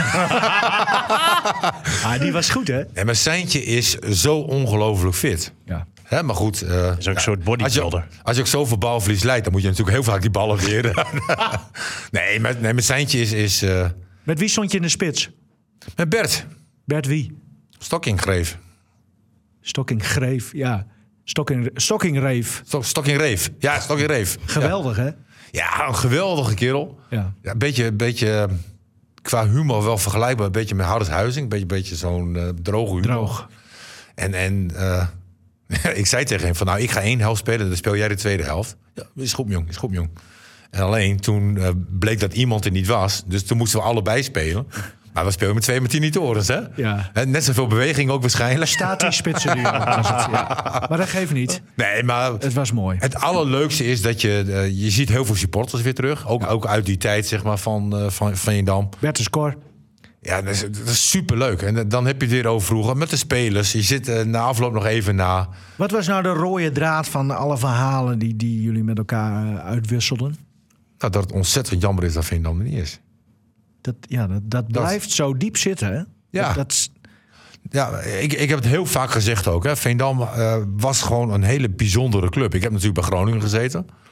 ah, die was goed, hè? En maar Seintje is zo ongelooflijk fit. Ja. Hè, maar goed. Uh, is ook ja, een soort bodybuilder. Als je, als je ook zoveel balverlies leidt, dan moet je natuurlijk heel vaak die ballen weren. nee, maar, nee, maar Seintje is... is uh... Met wie stond je in de spits? Met Bert. Bert wie? Stokkingreef. Stokkingreef, ja. Stokking, Stokkingreef. Stok, Stokkingreef. Ja, Stokkingreef. Geweldig, ja. hè? Ja, een geweldige kerel. Ja. Ja, een beetje, een beetje qua humor wel vergelijkbaar. Een beetje met Harris Huizing. Een beetje, beetje zo'n uh, droge humor. Droog. En, en uh, ik zei tegen hem van nou, ik ga één helft spelen. Dan speel jij de tweede helft. Ja, is goed, jong. Is goed, jong. En alleen toen uh, bleek dat iemand er niet was. Dus toen moesten we allebei spelen. Maar we spelen met twee Martini-torens, hè? Ja. En net zoveel beweging ook waarschijnlijk. Statisch spitsen nu. Ja. Maar dat geeft niet. Nee, maar... Het was mooi. Het allerleukste is dat je... Uh, je ziet heel veel supporters weer terug. Ook, ja. ook uit die tijd, zeg maar, van, uh, van Veendam. Bertus Cor. Ja, dat is, dat is superleuk. En dan heb je het weer over vroeger met de spelers. Je zit uh, na afloop nog even na. Wat was nou de rode draad van alle verhalen die, die jullie met elkaar uh, uitwisselden? Nou, dat het ontzettend jammer is dat Veendam er niet is. Dat, ja, dat, dat blijft dat, zo diep zitten, hè? Ja, dat, dat... ja ik, ik heb het heel vaak gezegd ook. Hè. Veendam uh, was gewoon een hele bijzondere club. Ik heb natuurlijk bij Groningen gezeten.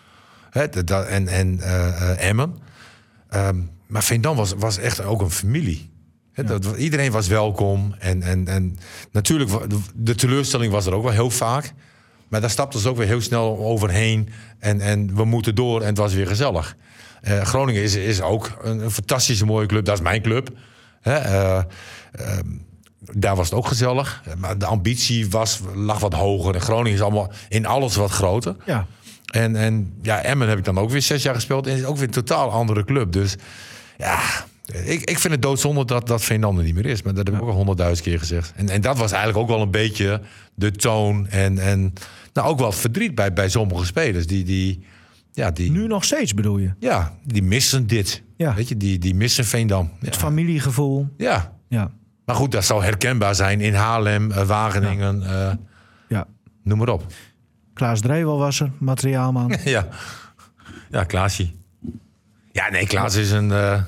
Hè, dat, dat, en en uh, uh, Emmen. Um, maar Veendam was, was echt ook een familie. Hè, Ja. dat, iedereen was welkom. En, en, en natuurlijk, de teleurstelling was er ook wel heel vaak. Maar daar stapten ze ook weer heel snel overheen. En, en we moeten door en het was weer gezellig. Uh, Groningen is, is ook een, een fantastische mooie club. Dat is mijn club. Hè, uh, uh, daar was het ook gezellig. Maar de ambitie was, lag wat hoger. En Groningen is allemaal in alles wat groter. Ja. En, en ja, Emmen heb ik dan ook weer zes jaar gespeeld. En is ook weer een totaal andere club. Dus ja, ik, ik vind het doodzonde dat, dat Veendam er niet meer is. Maar dat heb ik ook al honderdduizend keer gezegd. En, en dat was eigenlijk ook wel een beetje de toon. En, en nou, ook wel verdriet bij, bij sommige spelers. Die, die, ja, die, Nu nog steeds bedoel je? ja, die missen dit. Ja. Weet je, die, die missen Veendam. Ja. Het familiegevoel. ja. Ja. Maar goed, dat zou herkenbaar zijn in Haarlem, uh, Wageningen, uh, Ja. noem maar op. Klaas Drewel was er, materiaalman. Ja, ja, Klaasje. Ja, nee, Klaas is een, uh,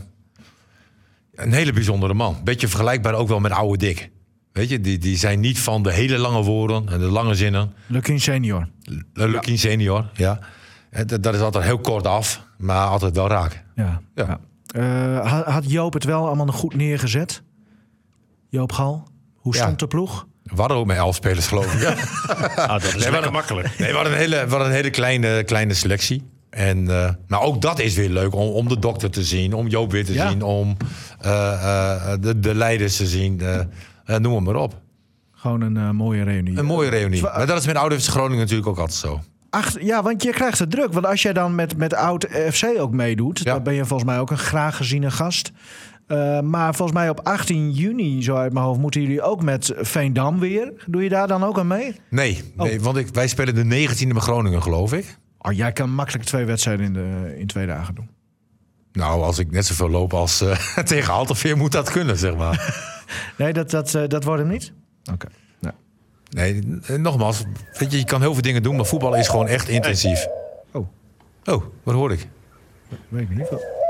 een hele bijzondere man. Beetje vergelijkbaar ook wel met oude Dick. Weet je, die, die zijn niet van de hele lange woorden en de lange zinnen. Lukien senior. Lucky senior, ja. En Dat, dat is altijd heel kort af, maar altijd wel raak. Ja. Ja. ja. Uh, had- had Joop het wel allemaal nog goed neergezet? Joop Gal? Hoe Ja. stond de ploeg? We hadden ook met elf spelers, geloof ik. Ja. Ah, dat is lekker maar- makkelijk. Nee, we hadden een hele, we hadden een hele kleine, kleine selectie. En, uh, maar ook dat is weer leuk, om, om de dokter te zien, om Joop weer te Ja. zien, om uh, uh, de, de leiders te zien. Uh, uh, noem het maar op. Gewoon een uh, mooie reunie. Een mooie reunie. Zwa- Maar dat is met Oude F C Groningen natuurlijk ook altijd zo. Acht, ja, want je krijgt het druk. Want als jij dan met, met oud F C ook meedoet... Ja. dan ben je volgens mij ook een graag geziene gast. Uh, maar volgens mij op achttien juni, zo uit mijn hoofd... moeten jullie ook met Veendam weer. Doe je daar dan ook aan mee? Nee, Oh. nee want ik, wij spelen de negentiende met Groningen, geloof ik. Oh, jij kan makkelijk twee wedstrijden in, de, in twee dagen doen. Nou, als ik net zoveel loop als uh, tegen Alteveer moet dat kunnen, zeg maar. Nee, dat, dat, uh, dat wordt hem niet? Oké. Nee. Nee, eh, nogmaals, weet je, je kan heel veel dingen doen, maar voetbal is gewoon echt intensief. Oh, Oh, wat hoor ik? weet ik niet.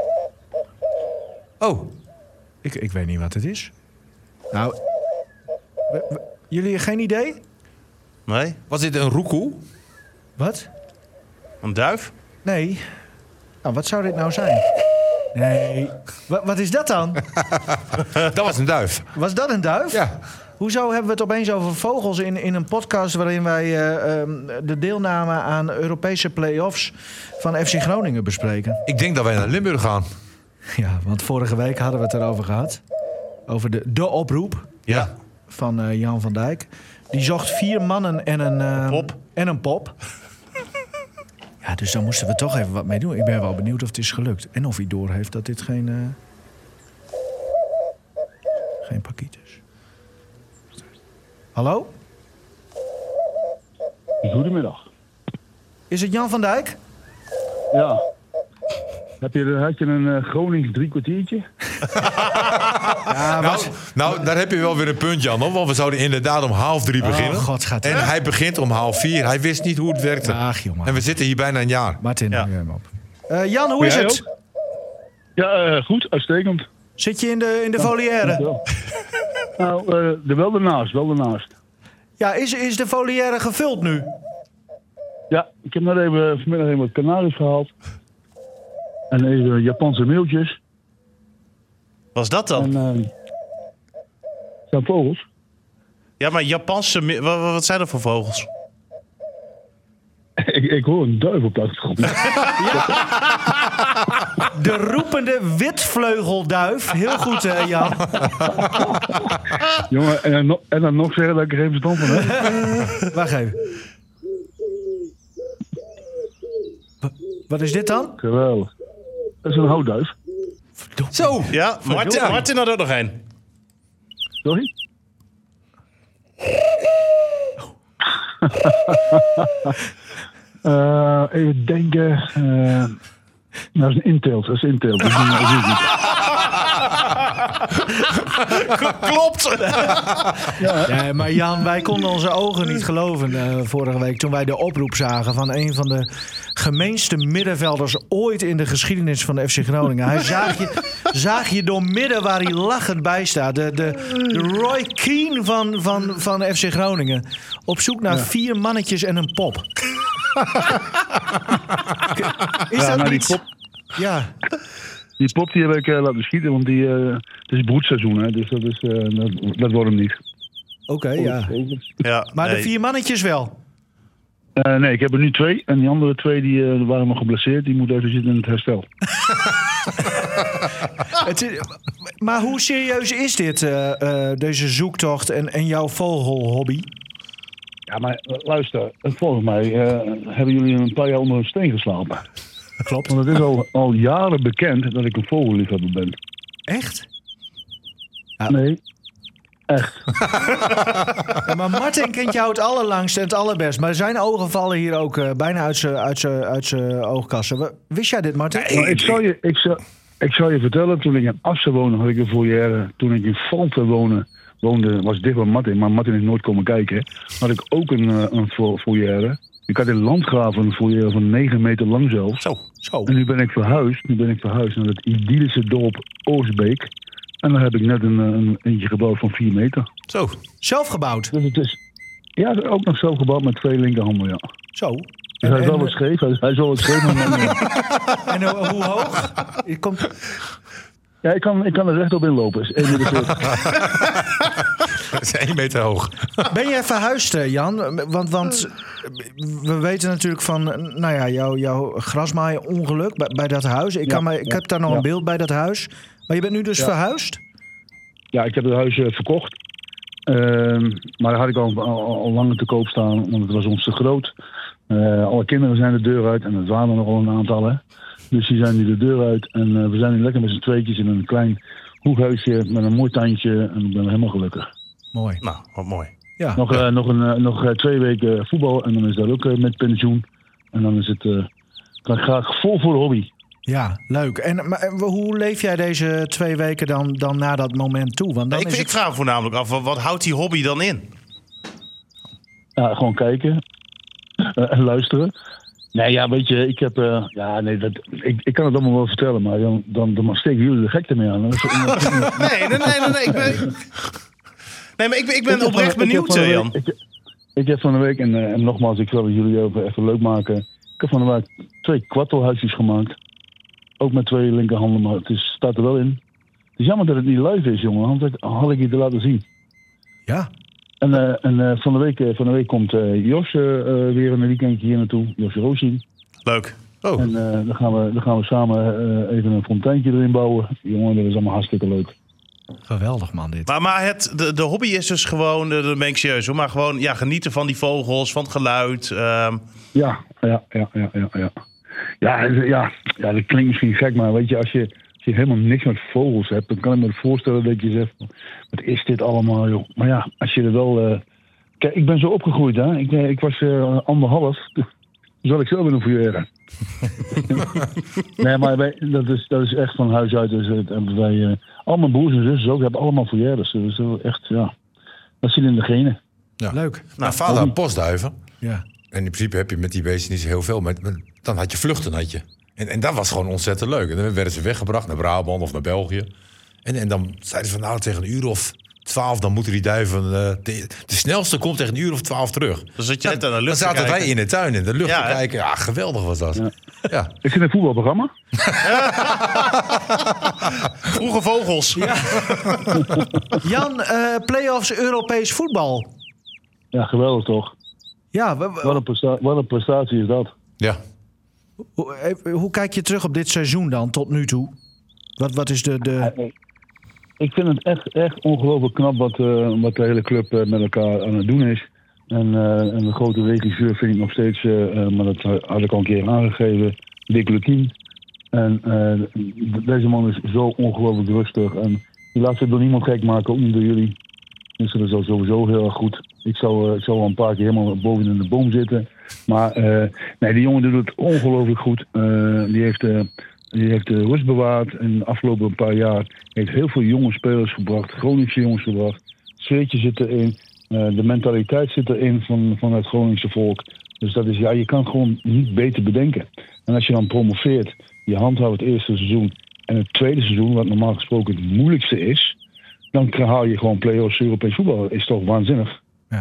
Oh, Ik, ik weet niet wat het is. Nou, we- we- jullie geen idee? Nee? was dit een roekoe? Wat? Een duif? Nee. Nou, wat zou dit nou zijn? Nee. Wat, wat is dat dan? Dat was een duif. Was dat een duif? Ja. Hoezo hebben we het opeens over vogels in, in een podcast... waarin wij uh, um, de deelname aan Europese play-offs van F C Groningen bespreken? Ik denk dat wij naar Limburg gaan. Ja, want vorige week hadden we het erover gehad. Over de, de oproep Ja. van uh, Jan van Dijk. Die zocht vier mannen en een, uh, pop. En een pop. Ja, dus daar moesten we toch even wat mee doen. Ik ben wel benieuwd of het is gelukt. En of hij doorheeft dat dit geen... Uh, geen pakiet is. Hallo? Goedemiddag. Is het Jan van Dijk? Ja. Heb je, had je een uh, Gronings drie kwartiertje? Ja, Nou, nou, daar heb je wel weer een punt, Jan. Hoor, want we zouden inderdaad om half drie beginnen. Oh, god, gaat en hij begint om half vier. Hij wist niet hoe het werkte. Ach, jongen. En we zitten hier bijna een jaar. Martin, Ja. hou je hem op. Uh, Jan, hoe is Jij het? ook? Ja, uh, goed. Uitstekend. Zit je in de, in de volière? Dankjewel. Nou, uh, de, wel ernaast. Wel ernaast. Ja, is, is de volière gevuld nu? Ja, ik heb net even vanmiddag even wat kanaries gehaald. En even Japanse meeltjes. Was dat dan? En uh, zijn vogels. Ja, maar Japanse... mi- Wat, wat zijn dat voor vogels? ik, ik hoor een duif op de achtergrond. De roepende witvleugelduif. Heel goed, uh, Jan. Jongen, en, dan nog- en dan nog zeggen dat ik er geen verstand van heb. Wacht even. Wa- Wat is dit dan? Geweldig. Dat is een houtduif. Zo! Ja, Martin, Ja. Martin had er nog een. Sorry? Uh, even denken. Uh, dat is een inteelt. Dat is een inteelt. Dat is een- dat is niet. Klopt! Ja, maar Jan, wij konden onze ogen niet geloven uh, vorige week... toen wij de oproep zagen van een van de gemeenste middenvelders... ooit in de geschiedenis van de F C Groningen. Hij zaag je, zaag je door midden waar hij lachend bij staat. De, de, de Roy Keane van, van, van F C Groningen. Op zoek naar vier mannetjes en een pop. Is Ja, dat nou, niet... die pop, Ja, die pop die heb ik uh, laten schieten, want die, uh, het is broedseizoen, hè, dus dat, is, uh, dat, dat wordt hem niet. oké, ja. Ja, Maar nee. de vier mannetjes wel. Uh, nee, ik heb er nu twee. En die andere twee die, uh, waren nog geblesseerd. Die moeten even zitten in het herstel. Het is- maar hoe serieus is dit, uh, uh, deze zoektocht en, en jouw vogelhobby? Ja, maar uh, luister. Volgens mij uh, hebben jullie een paar jaar onder een steen geslapen. Klopt. Want het is al, al jaren bekend dat ik een vogelliefhebber ben. Echt? Ja. Nee, echt. Ja, maar Martin kent jou het allerlangst en het allerbest. Maar zijn ogen vallen hier ook uh, bijna uit zijn uit zijn- uit zijn oogkassen. W- Wist jij dit, Martin? Nou, ik, zal je, ik, zal, ik zal je vertellen, toen ik in Assen woonde, had ik een foyer. Toen ik in Valten woonde, woonde was dicht bij Martin. Maar Martin is nooit komen kijken. Hè. Had ik ook een, uh, een fo- foyer. Ik had in Landgraven een foyer van negen meter lang zelfs. Zo. Zo. En nu ben ik verhuisd. Nu ben ik verhuisd naar het idyllische dorp Oostbeek. En dan heb ik net een, een eentje gebouwd van vier meter. Zo. Zelf gebouwd. Dus het is... Ja, ook nog zelf gebouwd met twee linkerhanden, ja. Zo. Dus En, hij is wel en, wat scheef. Hij, hij is wel wat scheef, maar man, en uh, hoe hoog? Je komt... ja, ik kan, ik kan er rechtop in lopen. Is één meter veertig. Dat is één meter hoog. Ben jij verhuisd, uh, Jan? Want, want we weten natuurlijk van, nou ja, jouw, jouw grasmaaien-ongeluk bij, bij dat huis. Ik, kan Ja, me, ik ja, heb daar nog ja. een beeld bij dat huis. Maar je bent nu dus Ja. verhuisd? Ja, ik heb het huis uh, verkocht. Ehm, maar daar had ik al, al, al langer te koop staan, want het was ons te groot. Uh, alle kinderen zijn de deur uit en dat waren er nogal een aantal. Hè. Dus die zijn nu de deur uit. En uh, we zijn nu lekker met z'n tweetjes in een klein hoekhuisje met een mooi tuintje. En ik ben helemaal gelukkig. Mooi. Nou, wat mooi. Ja. Nog, uh, nog, een, uh, nog uh, twee weken voetbal en dan is dat ook uh, met pensioen. En dan is het, uh, kan ik graag vol voor de hobby. Ja, leuk. En maar, en hoe leef jij deze twee weken dan, dan na dat moment toe? Want dan ik, is ik het... vraag me voornamelijk af, wat, wat houdt die hobby dan in? Ja, gewoon kijken uh, en luisteren. Nee, ja, weet je, ik heb... Uh, ja, nee, dat, ik, ik kan het allemaal wel vertellen, maar dan, dan, dan steken jullie de gekte mee aan. Dat is- Nee, nee, nee, nee. nee, ik ben, nee maar ik, ben- ik ben Ik heb oprecht van- ik heb benieuwd, van de eh, week- Jan. Ik, ik heb van de week, en, uh, en nogmaals, ik wil jullie even, even leuk maken. Ik heb van de week twee kwartelhuisjes gemaakt. Ook met twee linkerhanden, maar het is, staat er wel in. Het is jammer dat het niet live is, jongen, want dat had ik je te laten zien. Ja, En, uh, en uh, van, de week, uh, van de week komt uh, Jos uh, uh, weer een weekendje hier naartoe. Jos Roosien. Leuk. Oh, En uh, dan, gaan we, dan gaan we samen uh, even een fonteintje erin bouwen. Jongen, dat is allemaal hartstikke leuk. geweldig man dit. Maar, maar het, de, de hobby is dus gewoon, uh, dat ben ik serieus hoor, maar gewoon ja, genieten van die vogels, van het geluid. ehm. Ja, ja, ja, ja, ja. Ja, ja, ja, ja dat klinkt misschien gek, maar weet je, als je, als je helemaal niks met vogels hebt, dan kan ik me voorstellen dat je zegt, wat is dit allemaal, joh. Maar ja, als je er wel... Uh... Kijk, ik ben zo opgegroeid, hè. Ik, ik was uh, anderhalf, toen zat ik zelf in een foyer. Nee, maar wij, dat, is, dat is echt van huis uit. Dus, het, hebben wij, uh, al mijn broers en zussen ook hebben allemaal foyers. Dus dat is echt, ja, dat zit in de genen. ja. Leuk. Mijn vader had postduiven. Ja. En in principe heb je met die beesten niet zo heel veel. Maar maar dan had je vluchten, had je. En, en dat was gewoon ontzettend leuk. En dan werden ze weggebracht naar Brabant of naar België. En, en dan zeiden ze van nou, tegen een uur of twaalf... dan moeten die duiven... Uh, de, de snelste komt tegen een uur of twaalf terug. Dan zat je net aan de Dan lucht te zaten wij kijken. in de tuin in de lucht Ja, te hè? kijken. Ja, geweldig was dat. Ja. Ja. Ik vind een voetbalprogramma. Vroege vogels. Jan, uh, play-offs Europees voetbal. Ja, geweldig toch. Ja, we- we- Wat een, presta- wat een prestatie is dat. ja. hoe, eh, hoe kijk je terug op dit seizoen dan tot nu toe? Wat, wat is de... de... Ik vind het echt, echt ongelooflijk knap wat, uh, wat de hele club uh, met elkaar aan het doen is. En, uh, en de grote regisseur vind ik nog steeds, uh, uh, maar dat had ik al een keer aangegeven, Dick Lukien. En uh, deze man is zo ongelooflijk rustig. En die laat zich door niemand gek maken, ook niet door jullie. Dus dat is al sowieso heel erg goed. Ik zou, uh, ik zou al een paar keer helemaal boven in de boom zitten. Maar uh, nee, die jongen doet het ongelooflijk goed. Uh, die heeft... Uh, Die heeft de rust bewaard en de afgelopen paar jaar heeft heel veel jonge spelers gebracht, Groningse jongens gebracht. Het sfeertje zit erin, uh, de mentaliteit zit erin van, van het Groningse volk. Dus dat is, ja, je kan gewoon niet beter bedenken. En als je dan promoveert, je handhoudt het eerste seizoen en het tweede seizoen, wat normaal gesproken het moeilijkste is, dan haal je gewoon play-offs Europees voetbal. Dat is toch waanzinnig. Ja.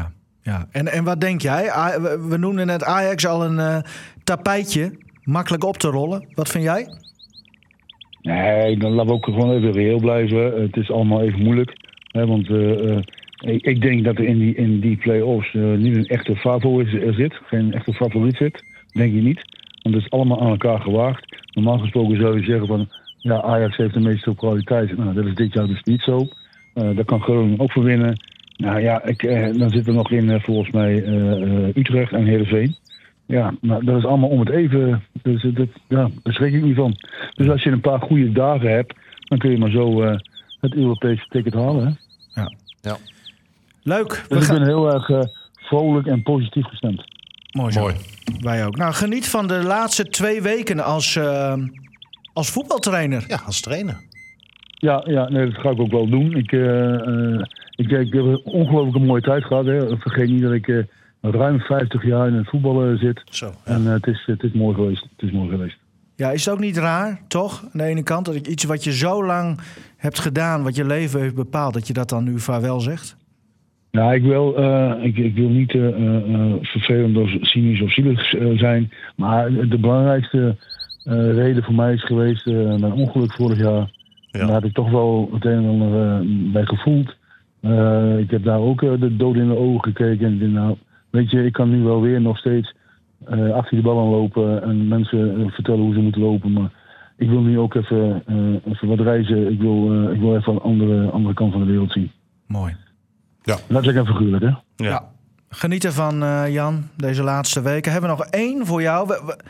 Ja. En, en wat denk jij? A- we, we noemden net Ajax al een uh, tapijtje. Makkelijk op te rollen. Wat vind jij? Nee, dan laten we ook gewoon even reëel blijven. Het is allemaal even moeilijk. Hè, want uh, uh, ik, ik denk dat er in die, in die play-offs uh, niet een echte favo is, er zit. Geen echte favoriet zit. Denk je niet. Want het is allemaal aan elkaar gewaagd. Normaal gesproken zou je zeggen van... Ja, Ajax heeft de meeste kwaliteit. Nou, dat is dit jaar dus niet zo. Uh, daar kan Groningen ook voor winnen. Nou ja, ik, uh, dan zit er nog in uh, volgens mij uh, uh, Utrecht en Heerenveen. Ja, maar dat is allemaal om het even. Dus, dat, ja, daar schrik ik niet van. Dus als je een paar goede dagen hebt, dan kun je maar zo uh, het Europese ticket halen. Hè? Ja. Ja. Leuk. Dus ik ben heel erg uh, vrolijk en positief gestemd. Mooi zo. Mooi. Wij ook. Nou, geniet van de laatste twee weken als, uh, als voetbaltrainer. Ja, als trainer. Ja, ja nee, dat ga ik ook wel doen. Ik, uh, uh, ik, ik heb een ongelooflijk mooie tijd gehad. Hè. Vergeet niet dat ik uh, ruim vijftig jaar in het voetbal uh, zit. Zo, ja. En uh, het, is, het is mooi geweest. Het is mooi geweest. Ja, is het ook niet raar, toch? Aan de ene kant, dat ik iets wat je zo lang hebt gedaan, wat je leven heeft bepaald, dat je dat dan nu vaarwel zegt? Nou, ik wil, uh, ik, ik wil niet uh, uh, vervelend of cynisch of zielig uh, zijn. Maar de belangrijkste uh, reden voor mij is geweest uh, mijn ongeluk vorig jaar. Ja. Daar had ik toch wel het een en ander uh, bij gevoeld. Uh, ik heb daar ook uh, de dood in de ogen gekeken. En ik denk, nou, weet je, ik kan nu wel weer nog steeds uh, achter de bal aan lopen en mensen uh, vertellen hoe ze moeten lopen. Maar ik wil nu ook even, uh, even wat reizen. Ik wil, uh, ik wil even een andere, andere kant van de wereld zien. Mooi. Letterlijk en figuurlijk, hè? Ja. Ja. Geniet ervan, uh, Jan, deze laatste weken. Hebben we nog één voor jou? We, we-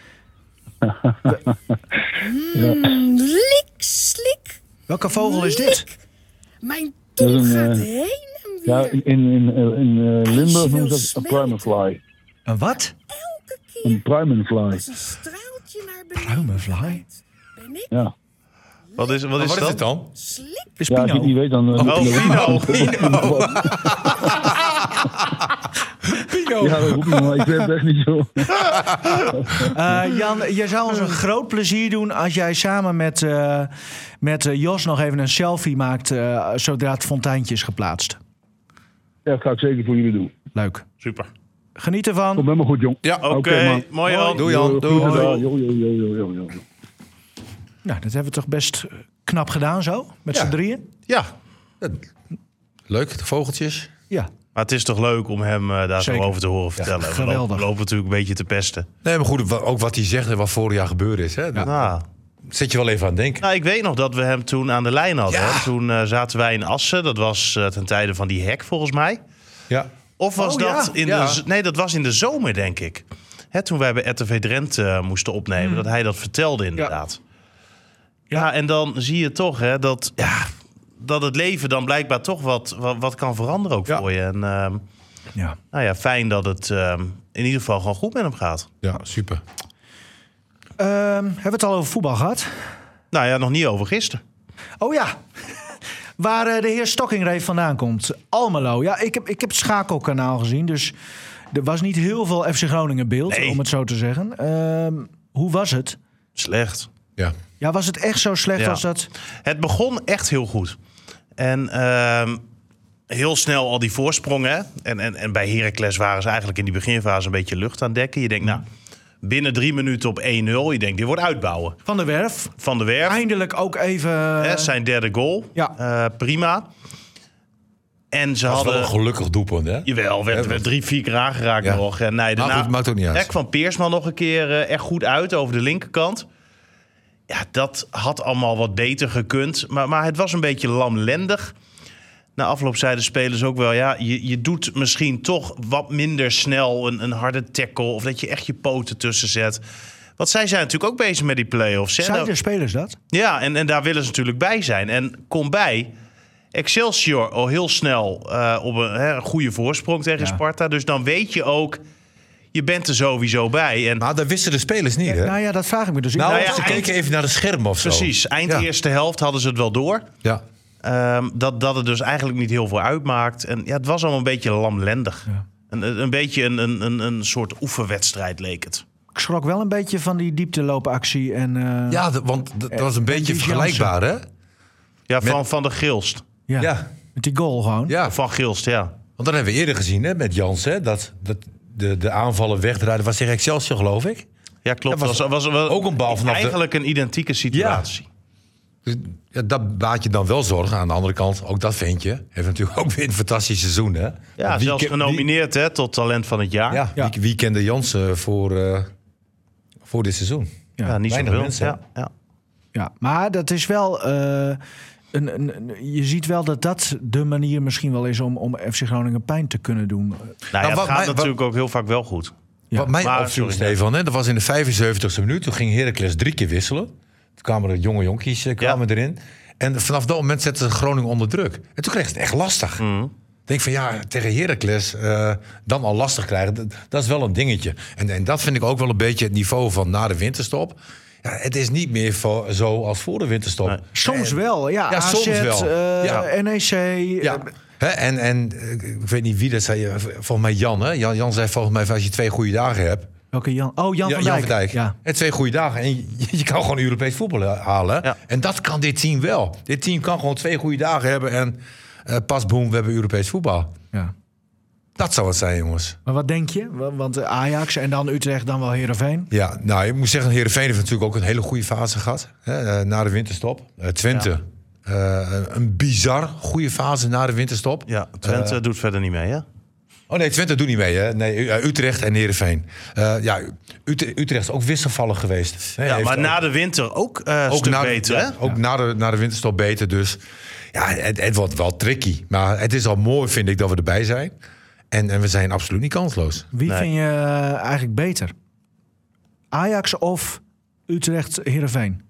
Mm, lik, slik. welke vogel is dit? Mijn Dat is tong een, gaat eh, heen en Ja, weer. in, in, in uh, Limburg noemen ze dat een smelten. pruimenfly. Een wat? Elke keer Een pruimenfly, als een straaltje naar beneden Pruimenfly? gaat, ben ik ja. Wat is, wat is Wat is dat? het dan? slik. Is Ja, als je Pino. het niet weet, dan... uh, Oh, Pino. Ja, dat roep ik maar. Ik weet het echt niet zo. Uh, Jan, jij zou ons een groot plezier doen als jij samen met, uh, met uh, Jos nog even een selfie maakt uh, zodra het fonteintje is geplaatst. Ja, dat ga ik zeker voor jullie doen. Leuk. Super. Geniet ervan. Komt helemaal goed, jong. Ja, Oké, Oké, man. mooi Jan. Doei Jan, Goed doei. gedaan. Jo, jo, jo, jo, jo, jo. Nou, dat hebben we toch best knap gedaan zo, met Ja. z'n drieën. Ja, Leuk, de vogeltjes. Ja. maar het is toch leuk om hem uh, daar Zeker. zo over te horen vertellen. we, geweldig. lopen, we lopen natuurlijk een beetje te pesten. Nee, maar goed, wa- ook wat hij zegt en wat vorig jaar gebeurd is. Hè? Daar Nou, zit je wel even aan het denken. nou, ik weet nog dat we hem toen aan de lijn hadden. Ja. hè. Toen uh, zaten wij in Assen. Dat was uh, ten tijde van die hek volgens mij. Ja. Of was Oh, dat ja. in Ja. de... z- Nee, dat was in de zomer, denk ik. Hè, toen wij bij R T V Drenthe uh, moesten opnemen. Dat hij dat vertelde inderdaad. Ja, en dan zie je toch hè, dat, ja, dat het leven dan blijkbaar toch wat, wat, wat kan veranderen ook Ja. voor je. En ehm, Ja. nou ja, fijn dat het ehm, in ieder geval gewoon goed met hem gaat. Ja, super. Ehm, hebben we het al over voetbal gehad? Nou ja, nog niet over gisteren. Oh ja, waar eh, de heer Stokkingreef vandaan komt. Almelo. Ja, ik heb, ik heb het schakelkanaal gezien, dus er was niet heel veel F C Groningen beeld, Nee. om het zo te zeggen. Ehm, hoe was het? Slecht. Ja. Ja, was het echt zo slecht Ja. als dat? Het begon echt heel goed. En ehm, heel snel al die voorsprongen. hè. En, en, en bij Heracles waren ze eigenlijk in die beginfase een beetje lucht aan dekken. Je denkt, nou, binnen drie minuten op één nul. Je denkt, dit wordt uitbouwen. Van der Werf. Van de Werf, Eindelijk ook even... hè, zijn derde goal. Ja. Eh, prima. En ze Dat was wel hadden... een gelukkig doelpunt, hè? Jawel, werd, Ja, werd drie, vier keer aangeraakt Ja. nog. En nee, Maar daarna goed, maakt ook niet uit. hè, kwam Peersman nog een keer eh, echt goed uit over de linkerkant. Ja, dat had allemaal wat beter gekund. Maar, maar het was een beetje lamlendig. Na afloop zeiden de spelers ook wel... ja, je, je doet misschien toch wat minder snel een, een harde tackle... of dat je echt je poten tussen zet. Want zij zijn natuurlijk ook bezig met die play-offs. hè. Zeiden de spelers dat? Ja, en, en daar willen ze natuurlijk bij zijn. En kom bij, Excelsior al heel snel uh, op een, hè, een goede voorsprong tegen Ja. Sparta. Dus dan weet je ook, je bent er sowieso bij. En Maar dat wisten de spelers niet, hè? Nou ja, dat vraag ik me dus. Nou, Nou ja, ze eind- keken even naar de scherm of zo. precies, eind Ja. eerste helft hadden ze het wel door. Ja. Um, dat, dat het dus eigenlijk niet heel veel uitmaakt. En ja, het was allemaal een beetje lamlendig. Ja. Een, een een beetje een, een, een, een soort oefenwedstrijd leek het. Ik schrok wel een beetje van die diepteloopactie. En, eh, Ja, d- want d- dat was een En beetje Dries vergelijkbaar, hè? Ja, van, Met- van de Gilst. ja, Ja. met die goal gewoon. Ja. Van Gilst, ja. Want dat hebben we eerder gezien hè, met Jans. Hè, dat, dat de, de aanvallen wegdraaiden. Was tegen Excelsior, geloof ik. Ja, klopt. Dat was, was was, was ook een bal vanaf de- eigenlijk een identieke situatie. Dus, ja, dat baat je dan wel zorgen. Aan de andere kant, ook dat ventje heeft natuurlijk ook weer een fantastisch seizoen. Hè? Ja, Want wie zelfs ken- genomineerd hè, tot talent van het jaar. Wie, ja, Ja. Wie, wie kende Jansen voor, uh, voor dit seizoen? Ja. Ja, niet weinig zoveel. mensen, hè? Ja, ja. Ja, maar dat is wel... Uh, een, een, een- je ziet wel dat dat de manier misschien wel is om, om F C Groningen pijn te kunnen doen. Nou, ja, wat het gaat mij- wat- natuurlijk ook heel vaak wel goed. Ja. Wat mij Maar, opviel, sorry, Stefan, hè, dat was in de vijfenzeventigste minuut. Toen ging Heracles drie keer wisselen. Toen kwamen de jonge jonkies uh, kwamen erin. En vanaf dat moment zette ze Groningen onder druk. En toen kreeg ze het echt lastig. Mhm. Ik denk van ja, tegen Heracles uh, dan al lastig krijgen, dat, dat is wel een dingetje. En, en dat vind ik ook wel een beetje het niveau van na de winterstop. Ja, het is niet meer voor, zo als voor de winterstop. Nee. Soms En- wel, ja. Ja, A Z, soms wel. eh, Ja. N E C. Ja. Hè, en, en uh, ik weet niet wie dat zei, uh, volgens mij Jan. Hè? Jan, Jan zei volgens mij van als je twee goede dagen hebt. Welke Jan? Oh, Jan, Ja, van, Jan Dijk. van Dijk. Ja. En twee goede dagen. En je, je kan gewoon Europees voetbal halen. Ja. En dat kan dit team wel. Dit team kan gewoon twee goede dagen hebben. En uh, pas boem, we hebben Europees voetbal. Ja. Dat zou het zijn, jongens. Maar wat denk je? Wa- Want Ajax en dan Utrecht, dan wel Heerenveen. Ja, nou, ik moet zeggen, Heerenveen heeft natuurlijk ook een hele goede fase gehad. Hè, uh, na de winterstop. Uh, Twente, uh, een bizar goede fase na de winterstop. Ja, Twente Uh, doet verder niet mee, hè? Oh nee, Twente doet niet mee, hè? Nee, uh, Utrecht en Heerenveen. Uh, ja, Ut- Utrecht is ook wisselvallig geweest. Hè, Ja, heeft maar ook- na de winter ook uh, een ook stuk na de- beter, ja, hè? Ook na, de, na de winterstop beter. Dus ja, het, het wordt wel tricky. Maar het is al mooi, vind ik, dat we erbij zijn. En, en we zijn absoluut niet kansloos. Wie Nee. vind je eh, eigenlijk beter? Ajax of Utrecht Heerenveen?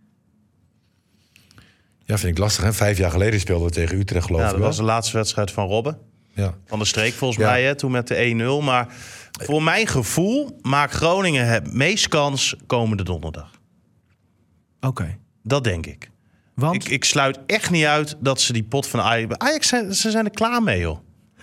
Ja, vind ik lastig. Hè? Vijf jaar geleden speelden we tegen Utrecht, geloof Ja, ik dat wel. was de laatste wedstrijd van Robben. Ja. Van de streek volgens Ja. mij, hè, toen met de één nul. Maar voor mijn gevoel maakt Groningen het meest kans komende donderdag. Oké. Dat denk ik. Want? ik. Ik sluit echt niet uit dat ze die pot van Ajax... Ajax, zijn, ze zijn er klaar mee, joh.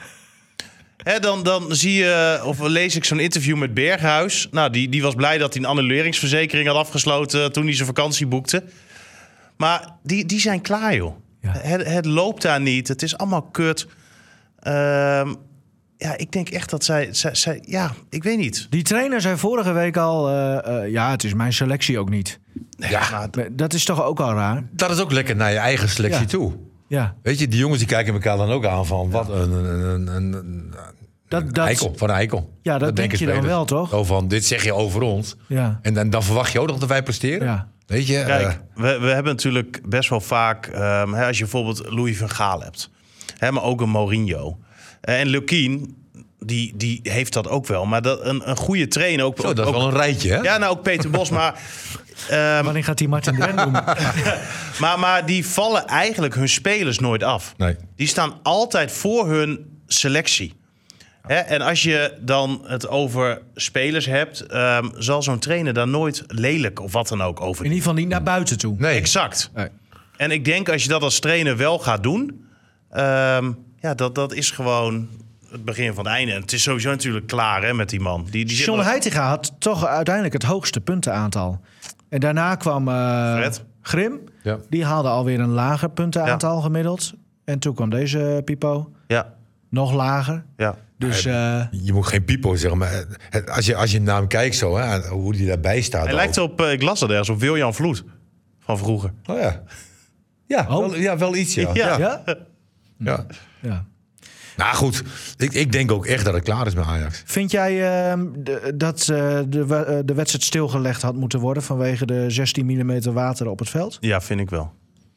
Hè, dan, dan zie je, of lees ik zo'n interview met Berghuis. Nou, die, die was blij dat hij een annuleringsverzekering had afgesloten toen hij zijn vakantie boekte. Maar die, die zijn klaar, joh. Ja. Het, het loopt daar niet. Het is allemaal kut. Ehm, ja, ik denk echt dat zij, zij, zij... Ja, ik weet niet. Die trainer zei vorige week al... eh, eh, ja, het is mijn selectie ook niet. Ja, Maar Maar dat is toch ook al raar? dat is ook lekker naar je eigen selectie Ja. toe. Ja. Weet je, die jongens die kijken elkaar dan ook aan van... wat een, een, een, een, een Dat, dat, eikel, van een eikel. Ja, dat denk denken je dan spelers. wel, toch? Zo van, dit zeg je over ons. Ja. En dan, dan verwacht je ook nog dat wij presteren. Ja. Weet je? Kijk, eh, we, we hebben natuurlijk best wel vaak... ehm, hè, als je bijvoorbeeld Louis van Gaal hebt. Hè, maar ook een Mourinho. Eh, en Lukien, die, die heeft dat ook wel. Maar dat, een, een goede trainer... Ook, zo, dat is ook, wel een rijtje, hè? Ja, nou ook Peter Bos, maar... ehm, Wanneer gaat die Martin Drent doen? maar, maar die vallen eigenlijk hun spelers nooit af. Nee. Die staan altijd voor hun selectie. Hè, en als je dan het over spelers hebt... ehm, zal zo'n trainer daar nooit lelijk of wat dan ook over In doen. ieder geval niet naar buiten toe. Nee. Exact. Nee. En ik denk als je dat als trainer wel gaat doen... ehm, ja, dat, dat is gewoon het begin van het einde. En het is sowieso natuurlijk klaar hè, met die man. Die, die zit John nog- Heitinga had toch uiteindelijk het hoogste puntenaantal. En daarna kwam eh, Fred. Grim. Ja. Die haalde alweer een lager puntenaantal gemiddeld. En toen kwam deze Pipo. Ja, Nog lager. ja. Dus eh, Je moet geen pipo zeggen, maar het- als je, als je naar hem kijkt zo, hè, en hoe die daarbij staat. Hij lijkt op, eh, ik las dat ergens, op Wiljan Vloed. Van vroeger. Oh ja. Ja, Oh. wel, ja, wel iets, ja. Ja. ja. ja? ja. ja. Nou goed, ik, ik denk ook echt dat het klaar is met Ajax. Vind jij eh, de- dat eh, de, we- eh, de wedstrijd stilgelegd had moeten worden... vanwege de zestien millimeter water op het veld? Ja, vind ik wel.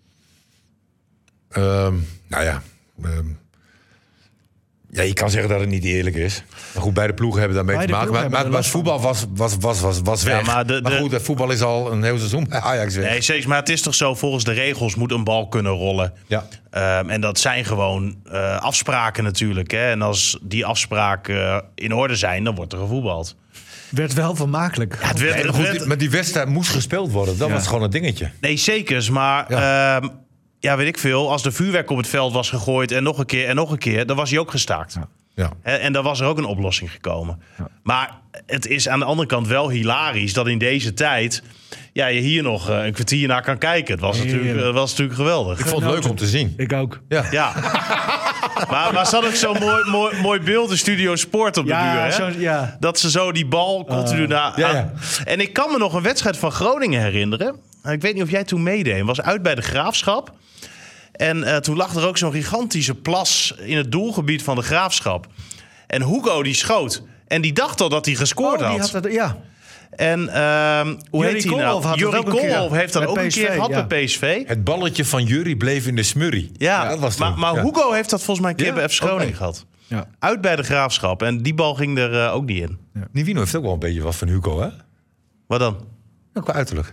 Ehm, nou ja, ehm, ja, je kan zeggen dat het niet eerlijk is. Maar goed, beide ploegen hebben daarmee Beide te maken. Maar, ploegen maar, hebben maar er het last voetbal was, was, was, was, was weg. Ja, maar de- de- goed, het voetbal is al een heel seizoen bij Ajax weg. Nee, zeker. Maar het is toch zo, volgens de regels moet een bal kunnen rollen. Ja. Ehm, en dat zijn gewoon eh, afspraken natuurlijk. Hè? En als die afspraken eh, in orde zijn, dan wordt er gevoetbald. Werd wel vermakelijk. Ja, het werd, Nee, maar, het goed, werd- die, maar die wedstrijd moest gespeeld worden. Dat Ja. was gewoon een dingetje. Nee, zeker. Maar ja. ja, weet ik veel. Als er vuurwerk op het veld was gegooid en nog een keer en nog een keer, dan was hij ook gestaakt. Ja. Ja. Hè, en dan was er ook een oplossing gekomen. Ja. Maar het is aan de andere kant wel hilarisch dat in deze tijd ja, je hier nog eh, een kwartier naar kan kijken. Het was, natuurlijk, Heerlijk. het was natuurlijk geweldig. Ik vond het leuk om te zien. Ik ook. Ja. Ja, Maar, maar zat ook zo'n mooi, mooi, mooi beeld in Studio Sport op de Ja, buur, hè? zo- ja. Dat ze zo die bal continu Uh, naar... ja, aan- ja. En ik kan me nog een wedstrijd van Groningen herinneren. Ik weet niet of jij toen meedeed. Het was uit bij de Graafschap. En uh, toen lag er ook zo'n gigantische plas in het doelgebied van de Graafschap. En Hugo die schoot. En die dacht al dat hij gescoord Oh, die had. had het, ja. En ehm hoe Jurie heet hij Koolhof nou? had het Jurie ook een keer. Koolhof heeft dat Met ook een P S V, keer gehad ja. bij P S V. Het balletje van Jury bleef in de smurrie. Ja, dat was maar, toen. maar Ja. Hugo heeft dat volgens mij een keer Ja, bij F C Groningen oké. gehad. Ja. Uit bij de Graafschap. En die bal ging er uh, ook niet in. Nivino heeft ook wel een beetje wat van Hugo, hè? Wat dan? Ook qua uiterlijk.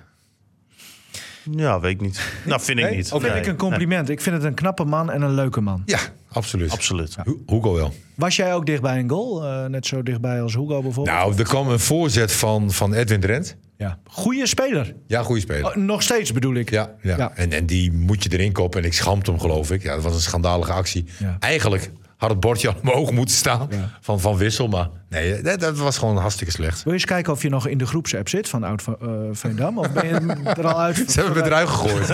Ja, weet ik niet. Nou, vind ik Nee? niet. Oké. Vind ik een compliment. Ik vind het een knappe man en een leuke man. Ja, absoluut. Absoluut. Hu- Hugo wel. Was jij ook dichtbij een goal? Uh, net zo dichtbij als Hugo bijvoorbeeld? Nou, er kwam een voorzet van, van Edwin Drent. Ja. Goeie speler. Ja, goede speler. Oh, nog steeds bedoel ik. Ja, ja. Ja. En, en die moet je erin koppen. En ik schampte hem, geloof ik. Ja, dat was een schandalige actie. Ja. Eigenlijk had het bordje al omhoog moeten staan Ja. van, van Wissel. Maar nee, dat, dat was gewoon hartstikke slecht. Wil je eens kijken of je nog in de groepsapp zit van Oud uh, Veendam? Of ben je er al uit? Ze hebben me eruit gegooid.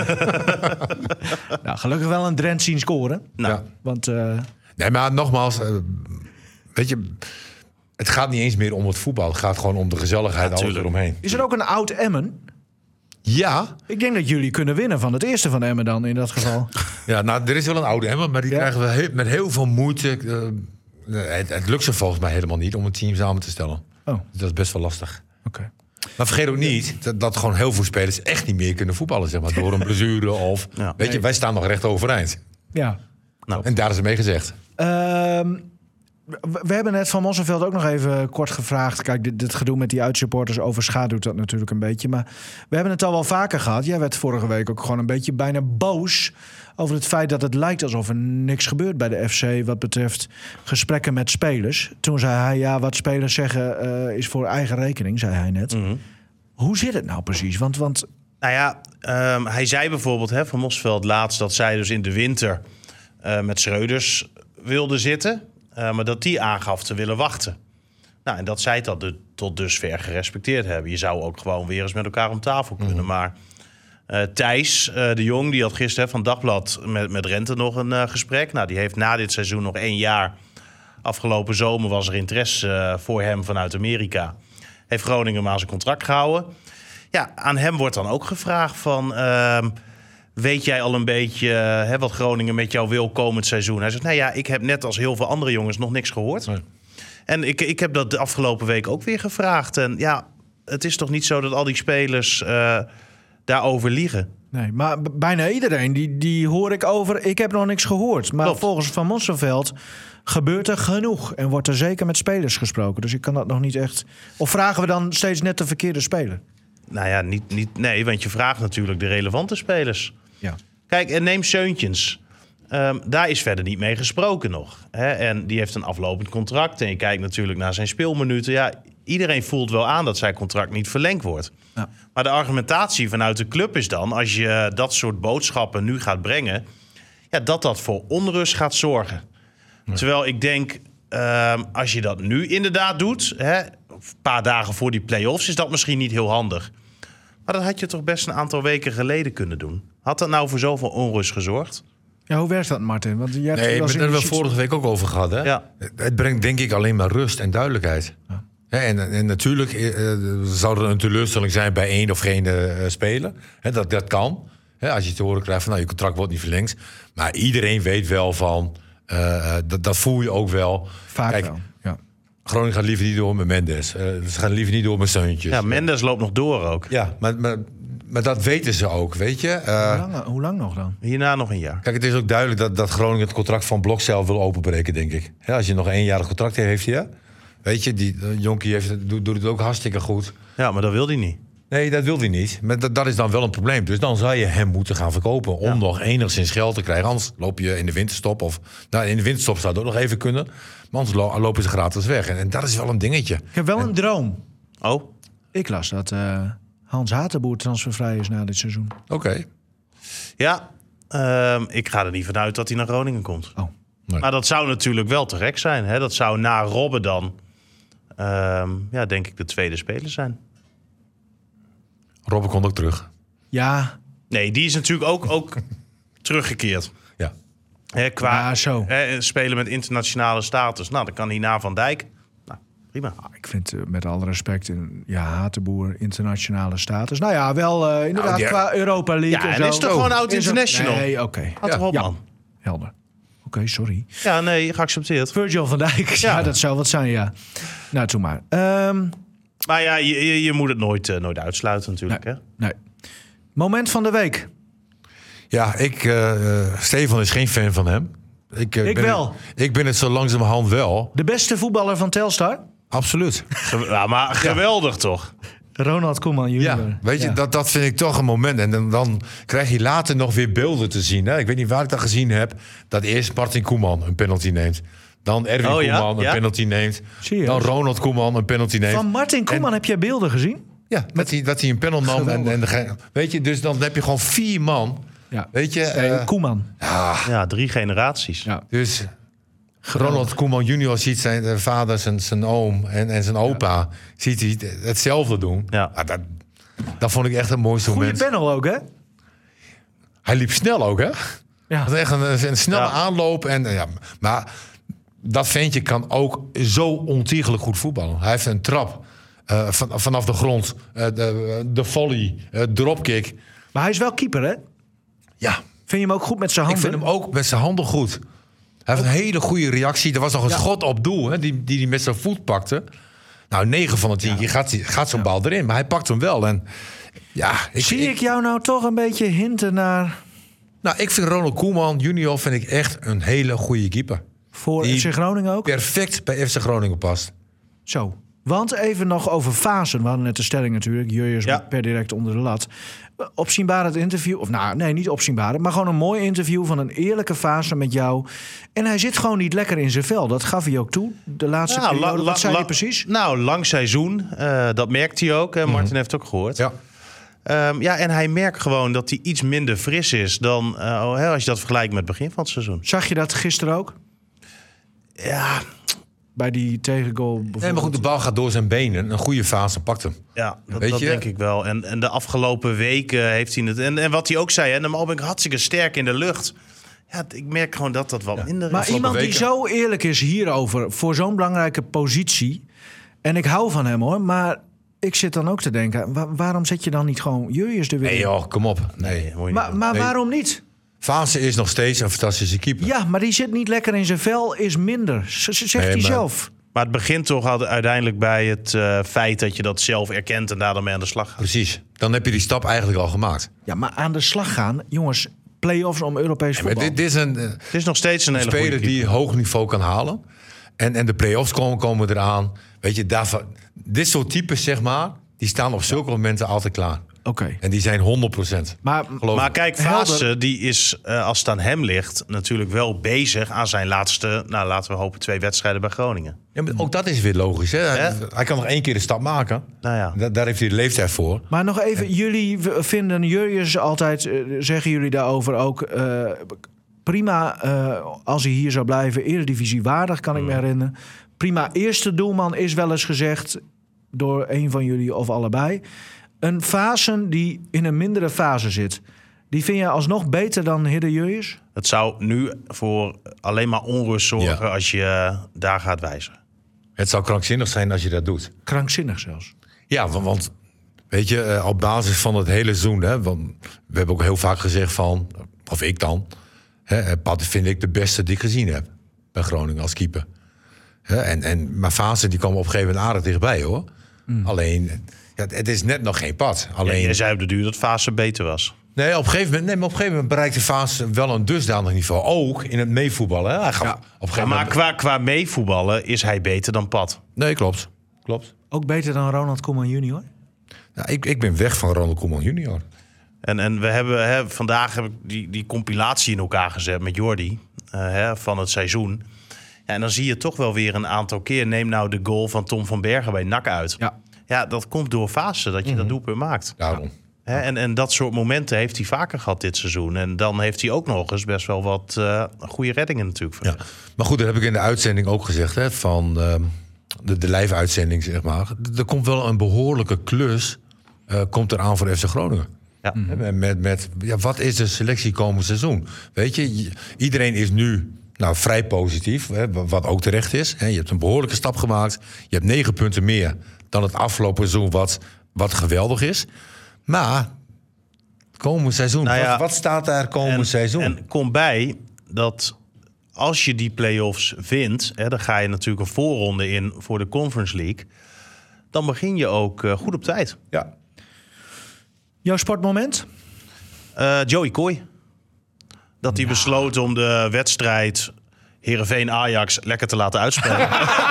Nou, gelukkig wel een Drent zien scoren. Nou, Ja. Want uh, Nee, maar nogmaals, eh, weet je, het gaat niet eens meer om het voetbal. Het gaat gewoon om de gezelligheid, alles tuurlijk. eromheen. is er ook een oud Emmen? Ja, Ik denk dat jullie kunnen winnen van het eerste van Emmen dan in dat geval. ja, nou, er is wel een oude Emmer, maar die Ja. krijgen we heel- met heel veel moeite. eh, het, het lukt ze volgens mij helemaal niet om een team samen te stellen. Oh, oké. Dat is best wel lastig. Maar vergeet ook niet dat, dat gewoon heel veel spelers echt niet meer kunnen voetballen, zeg maar, door een blessure of... Ja. Weet je, wij staan nog recht overeind. Ja. En daar is het mee gezegd. Ehm, we, we hebben net van Mosselveld ook nog even kort gevraagd. Kijk, dit, dit gedoe met die uitsupporters overschaduwt dat natuurlijk een beetje. Maar we hebben het al wel vaker gehad. Jij werd vorige week ook gewoon een beetje bijna boos over het feit dat het lijkt alsof er niks gebeurt bij de F C wat betreft gesprekken met spelers. Toen zei hij, ja, wat spelers zeggen uh, is voor eigen rekening, zei hij net. Mm-hmm. Hoe zit het nou precies? Want, want Nou ja, um, hij zei bijvoorbeeld hè, van Mosveld laatst dat zij dus in de winter uh, met Schreuders wilde zitten. Uh, maar dat die aangaf te willen wachten. Nou, en dat zij dat de, tot dusver gerespecteerd hebben. Je zou ook gewoon weer eens met elkaar om tafel kunnen. Mm. Maar uh, Thijs uh, de Jong, die had gisteren hè, van Dagblad met, met Rente nog een uh, gesprek. Nou, die heeft na dit seizoen nog één jaar. Afgelopen zomer was er interesse uh, voor hem vanuit Amerika. Heeft Groningen maar zijn contract gehouden. Ja, aan hem wordt dan ook gevraagd van... Uh, weet jij al een beetje uh, hè, wat Groningen met jou wil komend seizoen? Hij zegt, nou ja, ik heb net als heel veel andere jongens nog niks gehoord. Nee. En ik, ik heb dat de afgelopen week ook weer gevraagd. En ja, het is toch niet zo dat al die spelers uh, daarover liegen? Nee, maar b- bijna iedereen, die, die hoor ik over... ik heb nog niks gehoord. Maar Klopt. volgens Van Mosselveld gebeurt er genoeg. En wordt er zeker met spelers gesproken. Dus ik kan dat nog niet echt... Of vragen we dan steeds net de verkeerde speler? Nou ja, niet, niet, nee, want je vraagt natuurlijk de relevante spelers. Ja. Kijk, en neem Seuntjens. Um, daar is verder niet mee gesproken nog. Hè? En die heeft een aflopend contract. En je kijkt natuurlijk naar zijn speelminuten. Ja, iedereen voelt wel aan dat zijn contract niet verlengd wordt. Ja. Maar de argumentatie vanuit de club is dan... als je dat soort boodschappen nu gaat brengen... Ja, dat dat voor onrust gaat zorgen. Ja. Terwijl ik denk, um, als je dat nu inderdaad doet... Hè, een paar dagen voor die play-offs... is dat misschien niet heel handig. Maar dat had je toch best een aantal weken geleden kunnen doen. Had dat nou voor zoveel onrust gezorgd? Ja, hoe werkt dat, Martin? Want jij hebt Nee, wel daar eens hebben in we de vorige week ook over gehad. Hè? Ja. Het brengt denk ik alleen maar rust en duidelijkheid. Ja. Hè, en, en natuurlijk uh, zou er een teleurstelling zijn bij één of geen uh, speler. Hè, dat, dat kan. Hè, als je te horen krijgt van nou, je contract wordt niet verlengd. Maar iedereen weet wel van... Uh, dat, dat voel je ook wel. Vaak Kijk, wel, ja. Groningen gaat liever niet door met Mendes. Uh, ze gaan liever niet door met Seuntjes. Ja, Mendes loopt nog door ook. Ja, maar, maar, maar dat weten ze ook, weet je. Uh, Hoe lang, hoe lang nog dan? Hierna nog een jaar. Kijk, het is ook duidelijk dat, dat Groningen het contract van Blok zelf wil openbreken, denk ik. Ja, als je nog een eenjarig contract heeft, ja. Weet je, die uh, Jonkie heeft, het- doet, doet het ook hartstikke goed. Ja, maar dat wil hij niet. Nee, dat wil hij niet. Maar dat, dat is dan wel een probleem. Dus dan zou je hem moeten gaan verkopen om Ja. nog enigszins geld te krijgen. Anders loop je in de winterstop. Of, nou, in de winterstop zou het ook nog even kunnen. Maar anders lo- lopen ze gratis weg. En, en dat is wel een dingetje. Ik heb wel een droom. Oh, Ik las dat uh, Hans Hatenboer transfervrij is na dit seizoen. Oké. ja. Ehm, ik ga er niet vanuit dat hij naar Groningen komt. Oh. Nee. Maar dat zou natuurlijk wel terecht zijn. Hè? Dat zou na Robben dan, ehm, ja, denk ik, de tweede speler zijn. Robben komt ook terug. Ja, Nee, die is natuurlijk ook, ook teruggekeerd. Ja. Hè, qua Ja, zo. hè, spelen met internationale status. Nou, dan kan hij naar Van Dijk. Nou, prima. Ik vind uh, met alle respect, een, ja, Hatenboer, internationale status. Nou ja, wel uh, inderdaad Nou, die- qua Europa League Ja, en en zo. is toch gewoon oud Is er- international? Nee, oké. Houd toch op, Ja. man. Helder. Oké, okay, sorry. Ja, nee, geaccepteerd. Virgil van Dijk, ja. Ja. dat zou wat zijn, ja. Nou, doe maar. Um, Maar ja, je, je, je moet het nooit, uh, nooit uitsluiten natuurlijk. nee, Hè? nee. Moment van de week. Ja, ik, uh, Stefan is geen fan van hem. Ik, uh, Ik ben wel. Het, ik ben het zo langzamerhand wel. De beste voetballer van Telstar? Absoluut. Ge- ja, maar geweldig toch? Ronald Koeman junior. Ja, weet je, Ja. Dat, dat vind ik toch een moment. En dan, dan krijg je later nog weer beelden te zien. Hè? Ik weet niet waar ik dat gezien heb. Dat eerst Martin Koeman een penalty neemt. Dan Erwin Oh, ja? Koeman een Ja? penalty neemt. Serieus? Dan Ronald Koeman een penalty neemt. Van Martin Koeman En- heb jij beelden gezien? Ja, dat hij, dat hij een penalty nam. En, en de, weet je, dus dan heb je gewoon vier man. Ja. Weet je, Nee, eh, Koeman. Ja, drie generaties. Ja. dus Ronald Koeman junior ziet zijn eh, vader, zijn, zijn oom en, en zijn opa ziet hij hetzelfde doen. Ja. Ah, dat, dat vond ik echt een mooiste Goeie moment. panel ook, hè? Hij liep snel ook, hè? Ja. Dat was echt een, een snelle Ja. aanloop. En, ja, maar dat ventje kan ook zo ontiegelijk goed voetballen. Hij heeft een trap uh, van, vanaf de grond, uh, de, de volley, uh, dropkick. Maar hij is wel keeper, hè? Ja, Vind je hem ook goed met zijn ik handen? vind hem ook met zijn handen goed. Hij heeft een hele goede reactie. Er was nog een Ja. schot op doel, hè, die, die hij met zijn voet pakte. Nou, negen van de tien keer gaat, die- gaat zo'n bal erin. Maar hij pakt hem wel. En ja, ik, Zie ik jou nou toch een beetje hinten naar Nou, ik vind Ronald Koeman junior vind ik echt een hele goede keeper. voor Die- F C Groningen ook? Perfect bij F C Groningen past. Zo. Want even nog over fasen. We hadden net de stelling natuurlijk. Jurjus Ja. per direct onder de lat. Opzienbaar het interview. Of nou, nee, niet opzienbaar. Maar gewoon een mooi interview van een eerlijke fase met jou. En hij zit gewoon niet lekker in zijn vel. Dat gaf hij ook toe. De laatste Ja, periode. la- la- Wat zei la- hij precies? Nou, lang seizoen. Uh, dat merkt hij ook. Hè. Martin heeft het ook gehoord. Ja. Um, ja, en hij merkt gewoon dat hij iets minder fris is dan uh, als je dat vergelijkt met het begin van het seizoen. Zag je dat gisteren ook? Ja, Bij die tegengoal bijvoorbeeld? Nee, maar goed, de bal gaat door zijn benen. Een goede fase pakt hem. ja dat, Weet dat je? denk ik wel. En, en de afgelopen weken heeft hij het. En, en wat hij ook zei, hè, normaal ben ik hartstikke sterk in de lucht. Ja, ik merk gewoon dat dat wat minder Maar is. iemand die weken. zo eerlijk is hierover, voor zo'n belangrijke positie. En ik hou van hem hoor, maar ik zit dan ook te denken, wa- waarom zet je dan niet gewoon Jurjus er weer Nee in? joh, kom op. Nee. Nee, moet je Maar, niet doen. maar Nee. waarom niet? Fase is nog steeds een fantastische keeper. Ja, maar die zit niet lekker in zijn vel, is minder. Z- z- zegt Nee, hij maar- zelf. Maar het begint toch al- uiteindelijk bij het uh, feit dat je dat zelf erkent en daar dan mee aan de slag gaat. Precies. Dan heb je die stap eigenlijk al gemaakt. Ja, maar aan de slag gaan, jongens, play-offs om Europees Maar voetbal. dit, dit is een eh, Het is nog steeds een hele goede speler die keeper. hoog niveau kan halen. En, en de play-offs komen, komen eraan. Weet je, daarvan, dit soort types, zeg maar, die staan op zulke momenten altijd klaar. Oké. En die zijn honderd procent. Maar Geloof Maar me. kijk, Fase die is, uh, als het aan hem ligt, natuurlijk wel bezig aan zijn laatste, nou laten we hopen, twee wedstrijden bij Groningen. Ja, maar ook dat is weer logisch. Hè? Hij, Hè? hij kan nog één keer de stap maken. Nou ja. Da- daar heeft hij de leeftijd voor. Maar nog even, jullie v- vinden Jurjus altijd, eh, zeggen jullie daarover ook, eh, prima eh, als hij hier zou blijven, eredivisie waardig, kan ik me herinneren. Prima eerste doelman is wel eens gezegd door een van jullie of allebei. Een fase die in een mindere fase zit, die vind je alsnog beter dan Hidde Jurjus? Het zou nu voor alleen maar onrust zorgen Ja. als je uh, daar gaat wijzigen. Het zou krankzinnig zijn als je dat doet. Krankzinnig zelfs. Ja, want, want weet je, eh, op basis van het hele seizoen... Hè, want we hebben ook heel vaak gezegd van, of ik dan... Hè, Pat vind ik de beste die ik gezien heb bij Groningen als keeper. Hè, en, en, maar Fase die kwam op een gegeven moment aardig dichtbij, hoor. Alleen, ja, het is net nog geen Pat. Alleen, Ja, jij zei op de duur dat Fase beter was. nee, op een gegeven moment, nee, maar op een gegeven moment bereikte Fase wel een dusdanig niveau. Ook in het meevoetballen. Hè. Hij gaf Ja. op een Ja, gegeven maar moment... qua, qua meevoetballen is hij beter dan Pat. Nee, klopt. Klopt. Ook beter dan Ronald Koeman junior? Nou, ik, ik ben weg van Ronald Koeman junior. En, en we hebben hè, vandaag heb ik die, die compilatie in elkaar gezet met Jordi uh, hè, van het seizoen. Ja, en dan zie je toch wel weer een aantal keer. Neem nou de goal van Tom van Bergen bij N A C uit. Ja. Ja, dat komt door Fase dat je dat doelpunt maakt. Daarom. Hè, en, en dat soort momenten heeft hij vaker gehad dit seizoen. En dan heeft hij ook nog eens best wel wat uh, goede reddingen natuurlijk. Ja. Maar goed, dat heb ik in de uitzending ook gezegd. Hè, van uh, de, de live-uitzending, zeg maar. Er komt wel een behoorlijke klus uh, komt eraan voor F C Groningen. Ja. Met, met, met ja, wat is de selectie komend seizoen? Weet je, iedereen is nu nou, vrij positief, hè, wat ook terecht is. Hè. Je hebt een behoorlijke stap gemaakt. Je hebt negen punten meer dan het afgelopen seizoen, wat, wat geweldig is. Maar komend seizoen, Nou ja, wat, wat staat daar komend en, seizoen? En kom bij dat als je die play-offs wint, hè, dan ga je natuurlijk een voorronde in voor de Conference League. Dan begin je ook uh, goed op tijd. Ja. Jouw sportmoment? Uh, Joey Coy. Dat hij besloot om de wedstrijd Heerenveen-Ajax lekker te laten uitspelen.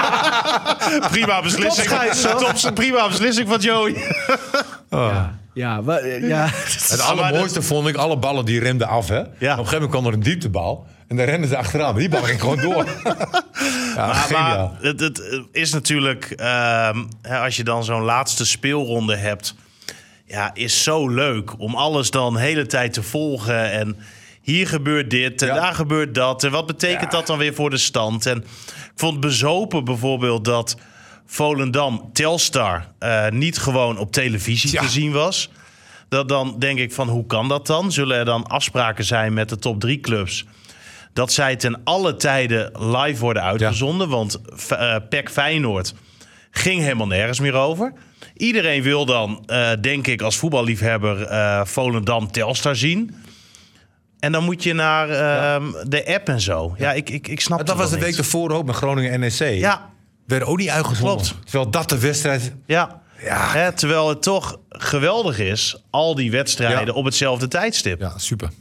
Prima beslissing. Top, prima beslissing van Joey. Oh. Ja, ja, wa- ja. Het allermooiste vond ik, alle ballen die remden af. Hè? Ja. Op een gegeven moment kwam er een dieptebal. En daar renden ze achteraan. Maar die bal ging gewoon door. ja, Maar, geniaal. maar het, het is natuurlijk, uh, als je dan zo'n laatste speelronde hebt, ja, is zo leuk om alles dan de hele tijd te volgen. En hier gebeurt dit en Ja. daar gebeurt dat. En wat betekent Ja. dat dan weer voor de stand? En ik vond bezopen bijvoorbeeld dat Volendam Telstar uh, niet gewoon op televisie Ja. te zien was. Dat dan denk ik van, hoe kan dat dan? Zullen er dan afspraken zijn met de top drie clubs dat zij ten alle tijden live worden uitgezonden? Ja. Want uh, P E C Feyenoord ging helemaal nergens meer over. Iedereen wil dan, uh, denk ik, als voetballiefhebber uh, Volendam Telstar zien. En dan moet je naar uh, ja. de app en zo. Ja, ik, ik, ik snap Maar het dat was de niet. week ervoor ook met Groningen N E C. Ja, Werd ook niet uitgezonden. Klopt. Terwijl dat de wedstrijd... ja. Ja. Hè, terwijl het toch geweldig is, al die wedstrijden Ja. op hetzelfde tijdstip. Ja, super.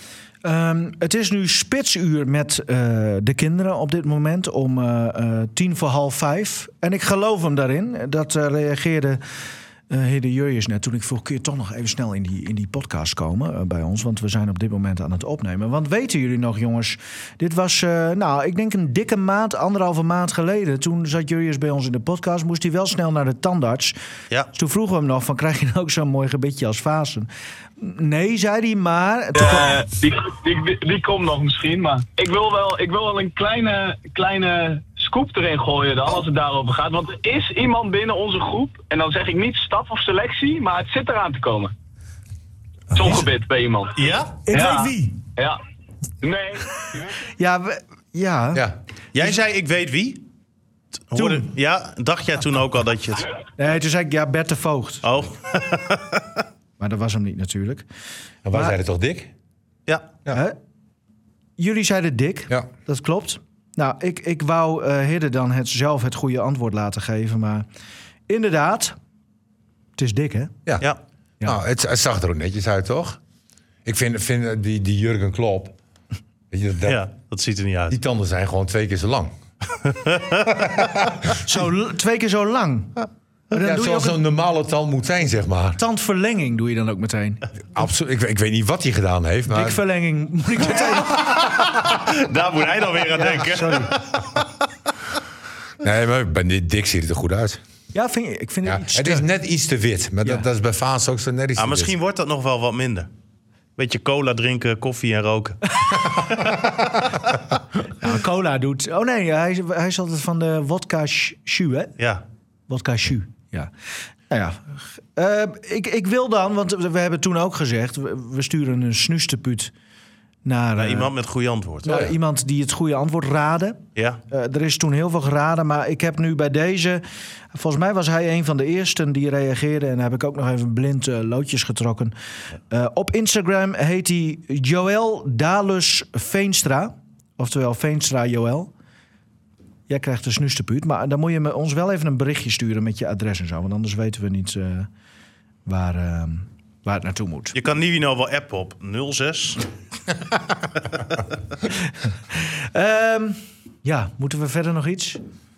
Um, het is nu spitsuur met uh, de kinderen op dit moment om uh, uh, tien voor half vijf. En ik geloof hem daarin. Dat uh, reageerde uh, heer De Jurjes net toen ik vroeg, kun je toch nog even snel in die, in die podcast komen uh, bij ons? Want we zijn op dit moment aan het opnemen. Want weten jullie nog, jongens, dit was, uh, nou, ik denk een dikke maand, anderhalve maand geleden. Toen zat Jurjes bij ons in de podcast, moest hij wel snel naar de tandarts. Ja. Dus toen vroegen we hem nog van, krijg je nou ook zo'n mooi gebitje als Vaassen? Nee, zei hij, maar... Uh, die, die, die, die komt nog misschien, maar ik wil wel, ik wil wel een kleine, kleine scoop erin gooien dan, als het daarover gaat. Want er is iemand binnen onze groep, en dan zeg ik niet staf of selectie, maar het zit eraan te komen. Zo'n gebit bij iemand. Ja? Ik Ja. weet wie. Ja. Nee. Ja, we, ja. Ja. Jij zei, ik weet wie? Hoorde, ja, dacht jij toen ook al dat je het... Nee, toen zei ik, ja, Bert de Voogd. Oh, Maar dat was hem niet natuurlijk. En wij Maar- zeiden toch dik? ja. Ja. Hè? Jullie zeiden dik, Ja. dat klopt. Nou, ik, ik wou uh, Hidde dan het, zelf het goede antwoord laten geven, maar inderdaad, het is dik, hè? Ja. Ja. Ja. Nou, het, het zag er ook netjes uit, toch? Ik vind, vind die, die Jurgen Klopp... Weet je, dat, Ja, dat ziet er niet uit. die tanden zijn gewoon twee keer zo lang. Zo, l- twee keer zo lang. Maar dan Ja, doe je zoals ook een zo'n normale tand moet zijn, zeg maar. tandverlenging, doe je dan ook meteen. Absoluut. Ik, weet- ik weet niet wat hij gedaan heeft, maar... Dikverlenging, moet ik meteen... Daar moet hij dan weer aan denken. Sorry. Nee, maar bij dit dik ziet het er goed uit. Ja, vind je, ik vind het Ja, iets het te- is net iets te wit. Maar Ja. dat, dat is bij Vaas ook zo net iets Ah, te misschien wit. wordt dat nog wel wat minder. Beetje cola drinken, koffie en roken. Nou, cola doet... Oh nee, hij, is- hij is altijd van de wodka sh- shu, hè? Ja. Wodka shu, ja. Nou ja, eh, ik, ik wil dan, want we hebben toen ook gezegd... we, we sturen een snuistepuut naar, Naar eh, iemand met goede antwoord. naar iemand die het goede antwoord raadde. Ja. Eh, er is toen heel veel geraden, maar ik heb nu bij deze... Volgens mij was hij een van de eersten die reageerde... en heb ik ook nog even blind eh, loodjes getrokken. Eh, op Instagram heet hij Joël Dalus Veenstra. Oftewel Veenstra Joël. Jij krijgt een snuistepuut, maar dan moet je me ons wel even een berichtje sturen... met je adres en zo, want anders weten we niet eh, waar, eh, waar het naartoe moet. Je kan Nivino wel appen op nul zes. Ehm, ja, moeten we verder nog iets?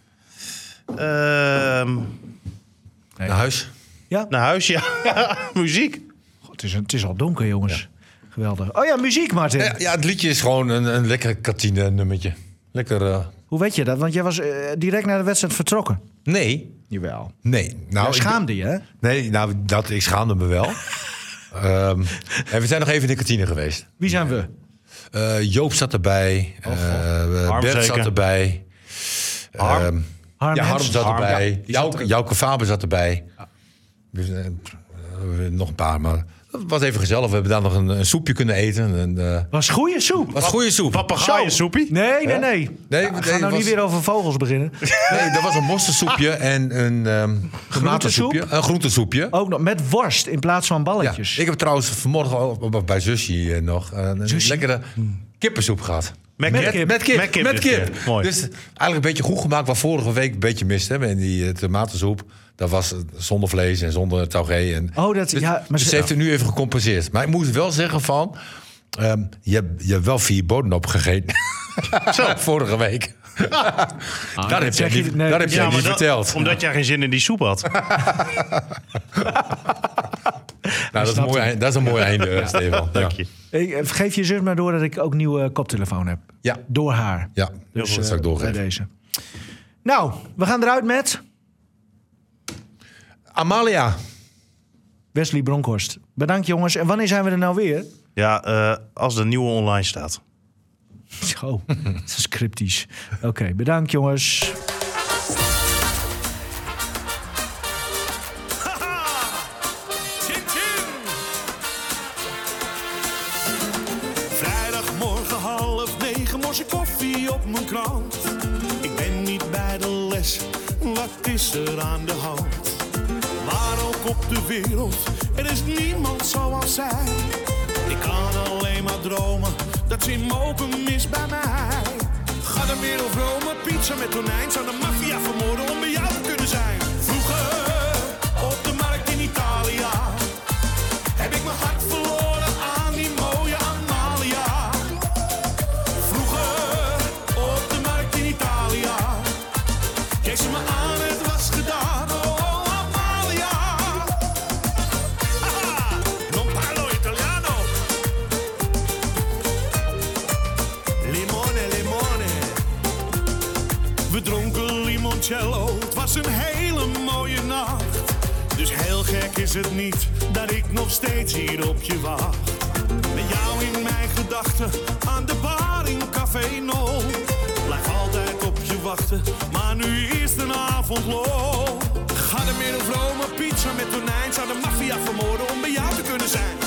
Ehm, Naar huis. Ja? naar huis, ja. Muziek. God, het, is, het is al donker, jongens. Geweldig. Oh ja, muziek, Martin. Ja, ja, het liedje is gewoon een, een lekker kantine nummertje. Lekker... uh, Hoe weet je dat? Want jij was eh, direct naar de wedstrijd vertrokken. Nee. Jawel. Nee. Nou, Nou, ik- schaamde je, hè? Nee, nou, dat, ik schaamde me wel. Ehm, en we zijn nog even in de kantine geweest. Wie zijn we? Eh, Joop zat erbij. eh, Harm Bert zeker. zat erbij. Harm? Ehm, Harm ja, Harm Hens. zat Harm, erbij. ja, die zat Jouke, er- Jouke Faber zat erbij. Dus, eh, eh, nog een paar, maar Het was even gezellig. We hebben daar nog een, een soepje kunnen eten. En, uh, Was goede soep. was goede soep. Papegaaiensoepie? Nee, nee, nee. Nee, Ja, nee, ga nou was- niet weer over vogels beginnen. Nee, dat was een mosterdsoepje en een um, tomatensoepje. Een groentesoepje. Ook nog met worst in plaats van Ja. balletjes. Ik heb trouwens vanmorgen al bij Zusje nog uh, een Zusje? lekkere kippensoep gehad. Met Met kip. kip. Met kip, Met kip met dit kip. keer. Mooi. Dus eigenlijk een beetje goed gemaakt wat vorige week een beetje miste. En die uh, tomatensoep, dat was uh, zonder vlees en zonder taugé. En Oh, dat- dus, ja, maar dus ze- ze heeft het nu even gecompenseerd. Maar ik moet wel zeggen van, um, je, hebt, je hebt wel vier boden opgegeten. Zo, vorige week. daar heb zeg jij je- niet, nee, daar heb ja, jij maar niet dat- verteld. Omdat jij geen zin in die soep had. Nou, dat, is een mooi, eind- dat is een mooi einde, uh, Stefan. Dank Ja. je. Ik, eh, geef je zus maar door dat ik ook een nieuwe koptelefoon heb. Ja. Door haar. Ja, Dus, dat zal ik eh, doorgeven. bij deze. Nou, we gaan eruit met Amalia. Wesley Bronkhorst. Bedankt jongens. En wanneer zijn we er nou weer? Ja, uh, als de nieuwe online staat. Zo, dat is cryptisch. Oké, okay, bedankt jongens. Vrijdagmorgen half negen, morse koffie op mijn krant. Ik ben niet bij de les, wat is er aan de hand? Waar ook op de wereld, er is niemand zoals zij. Ik kan alleen maar dromen, dat ze in Mokum is bij mij. Ga er meer of Rome, pizza met tonijn. Zou de maffia vermoorden om bij jou te kunnen zijn. Vroeger, op de markt in Italië, heb ik mijn hart verloren aan die mooie Amalia. Vroeger, op de markt in Italië, keek ze me aan, het was gedaan. Oh, Amalia. Haha, non parlo italiano. Limone, limone. We dronken limoncello, het was een hele mooie nacht. Dus heel gek is het niet dat ik nog steeds hier op je wacht. Met jou in mijn gedachten, aan de bar in Café Nol. Blijf altijd op je wachten, maar nu is de avond lol. Ga er meer of Rome, pizza met tonijn. Zou de maffia vermoorden om bij jou te kunnen zijn.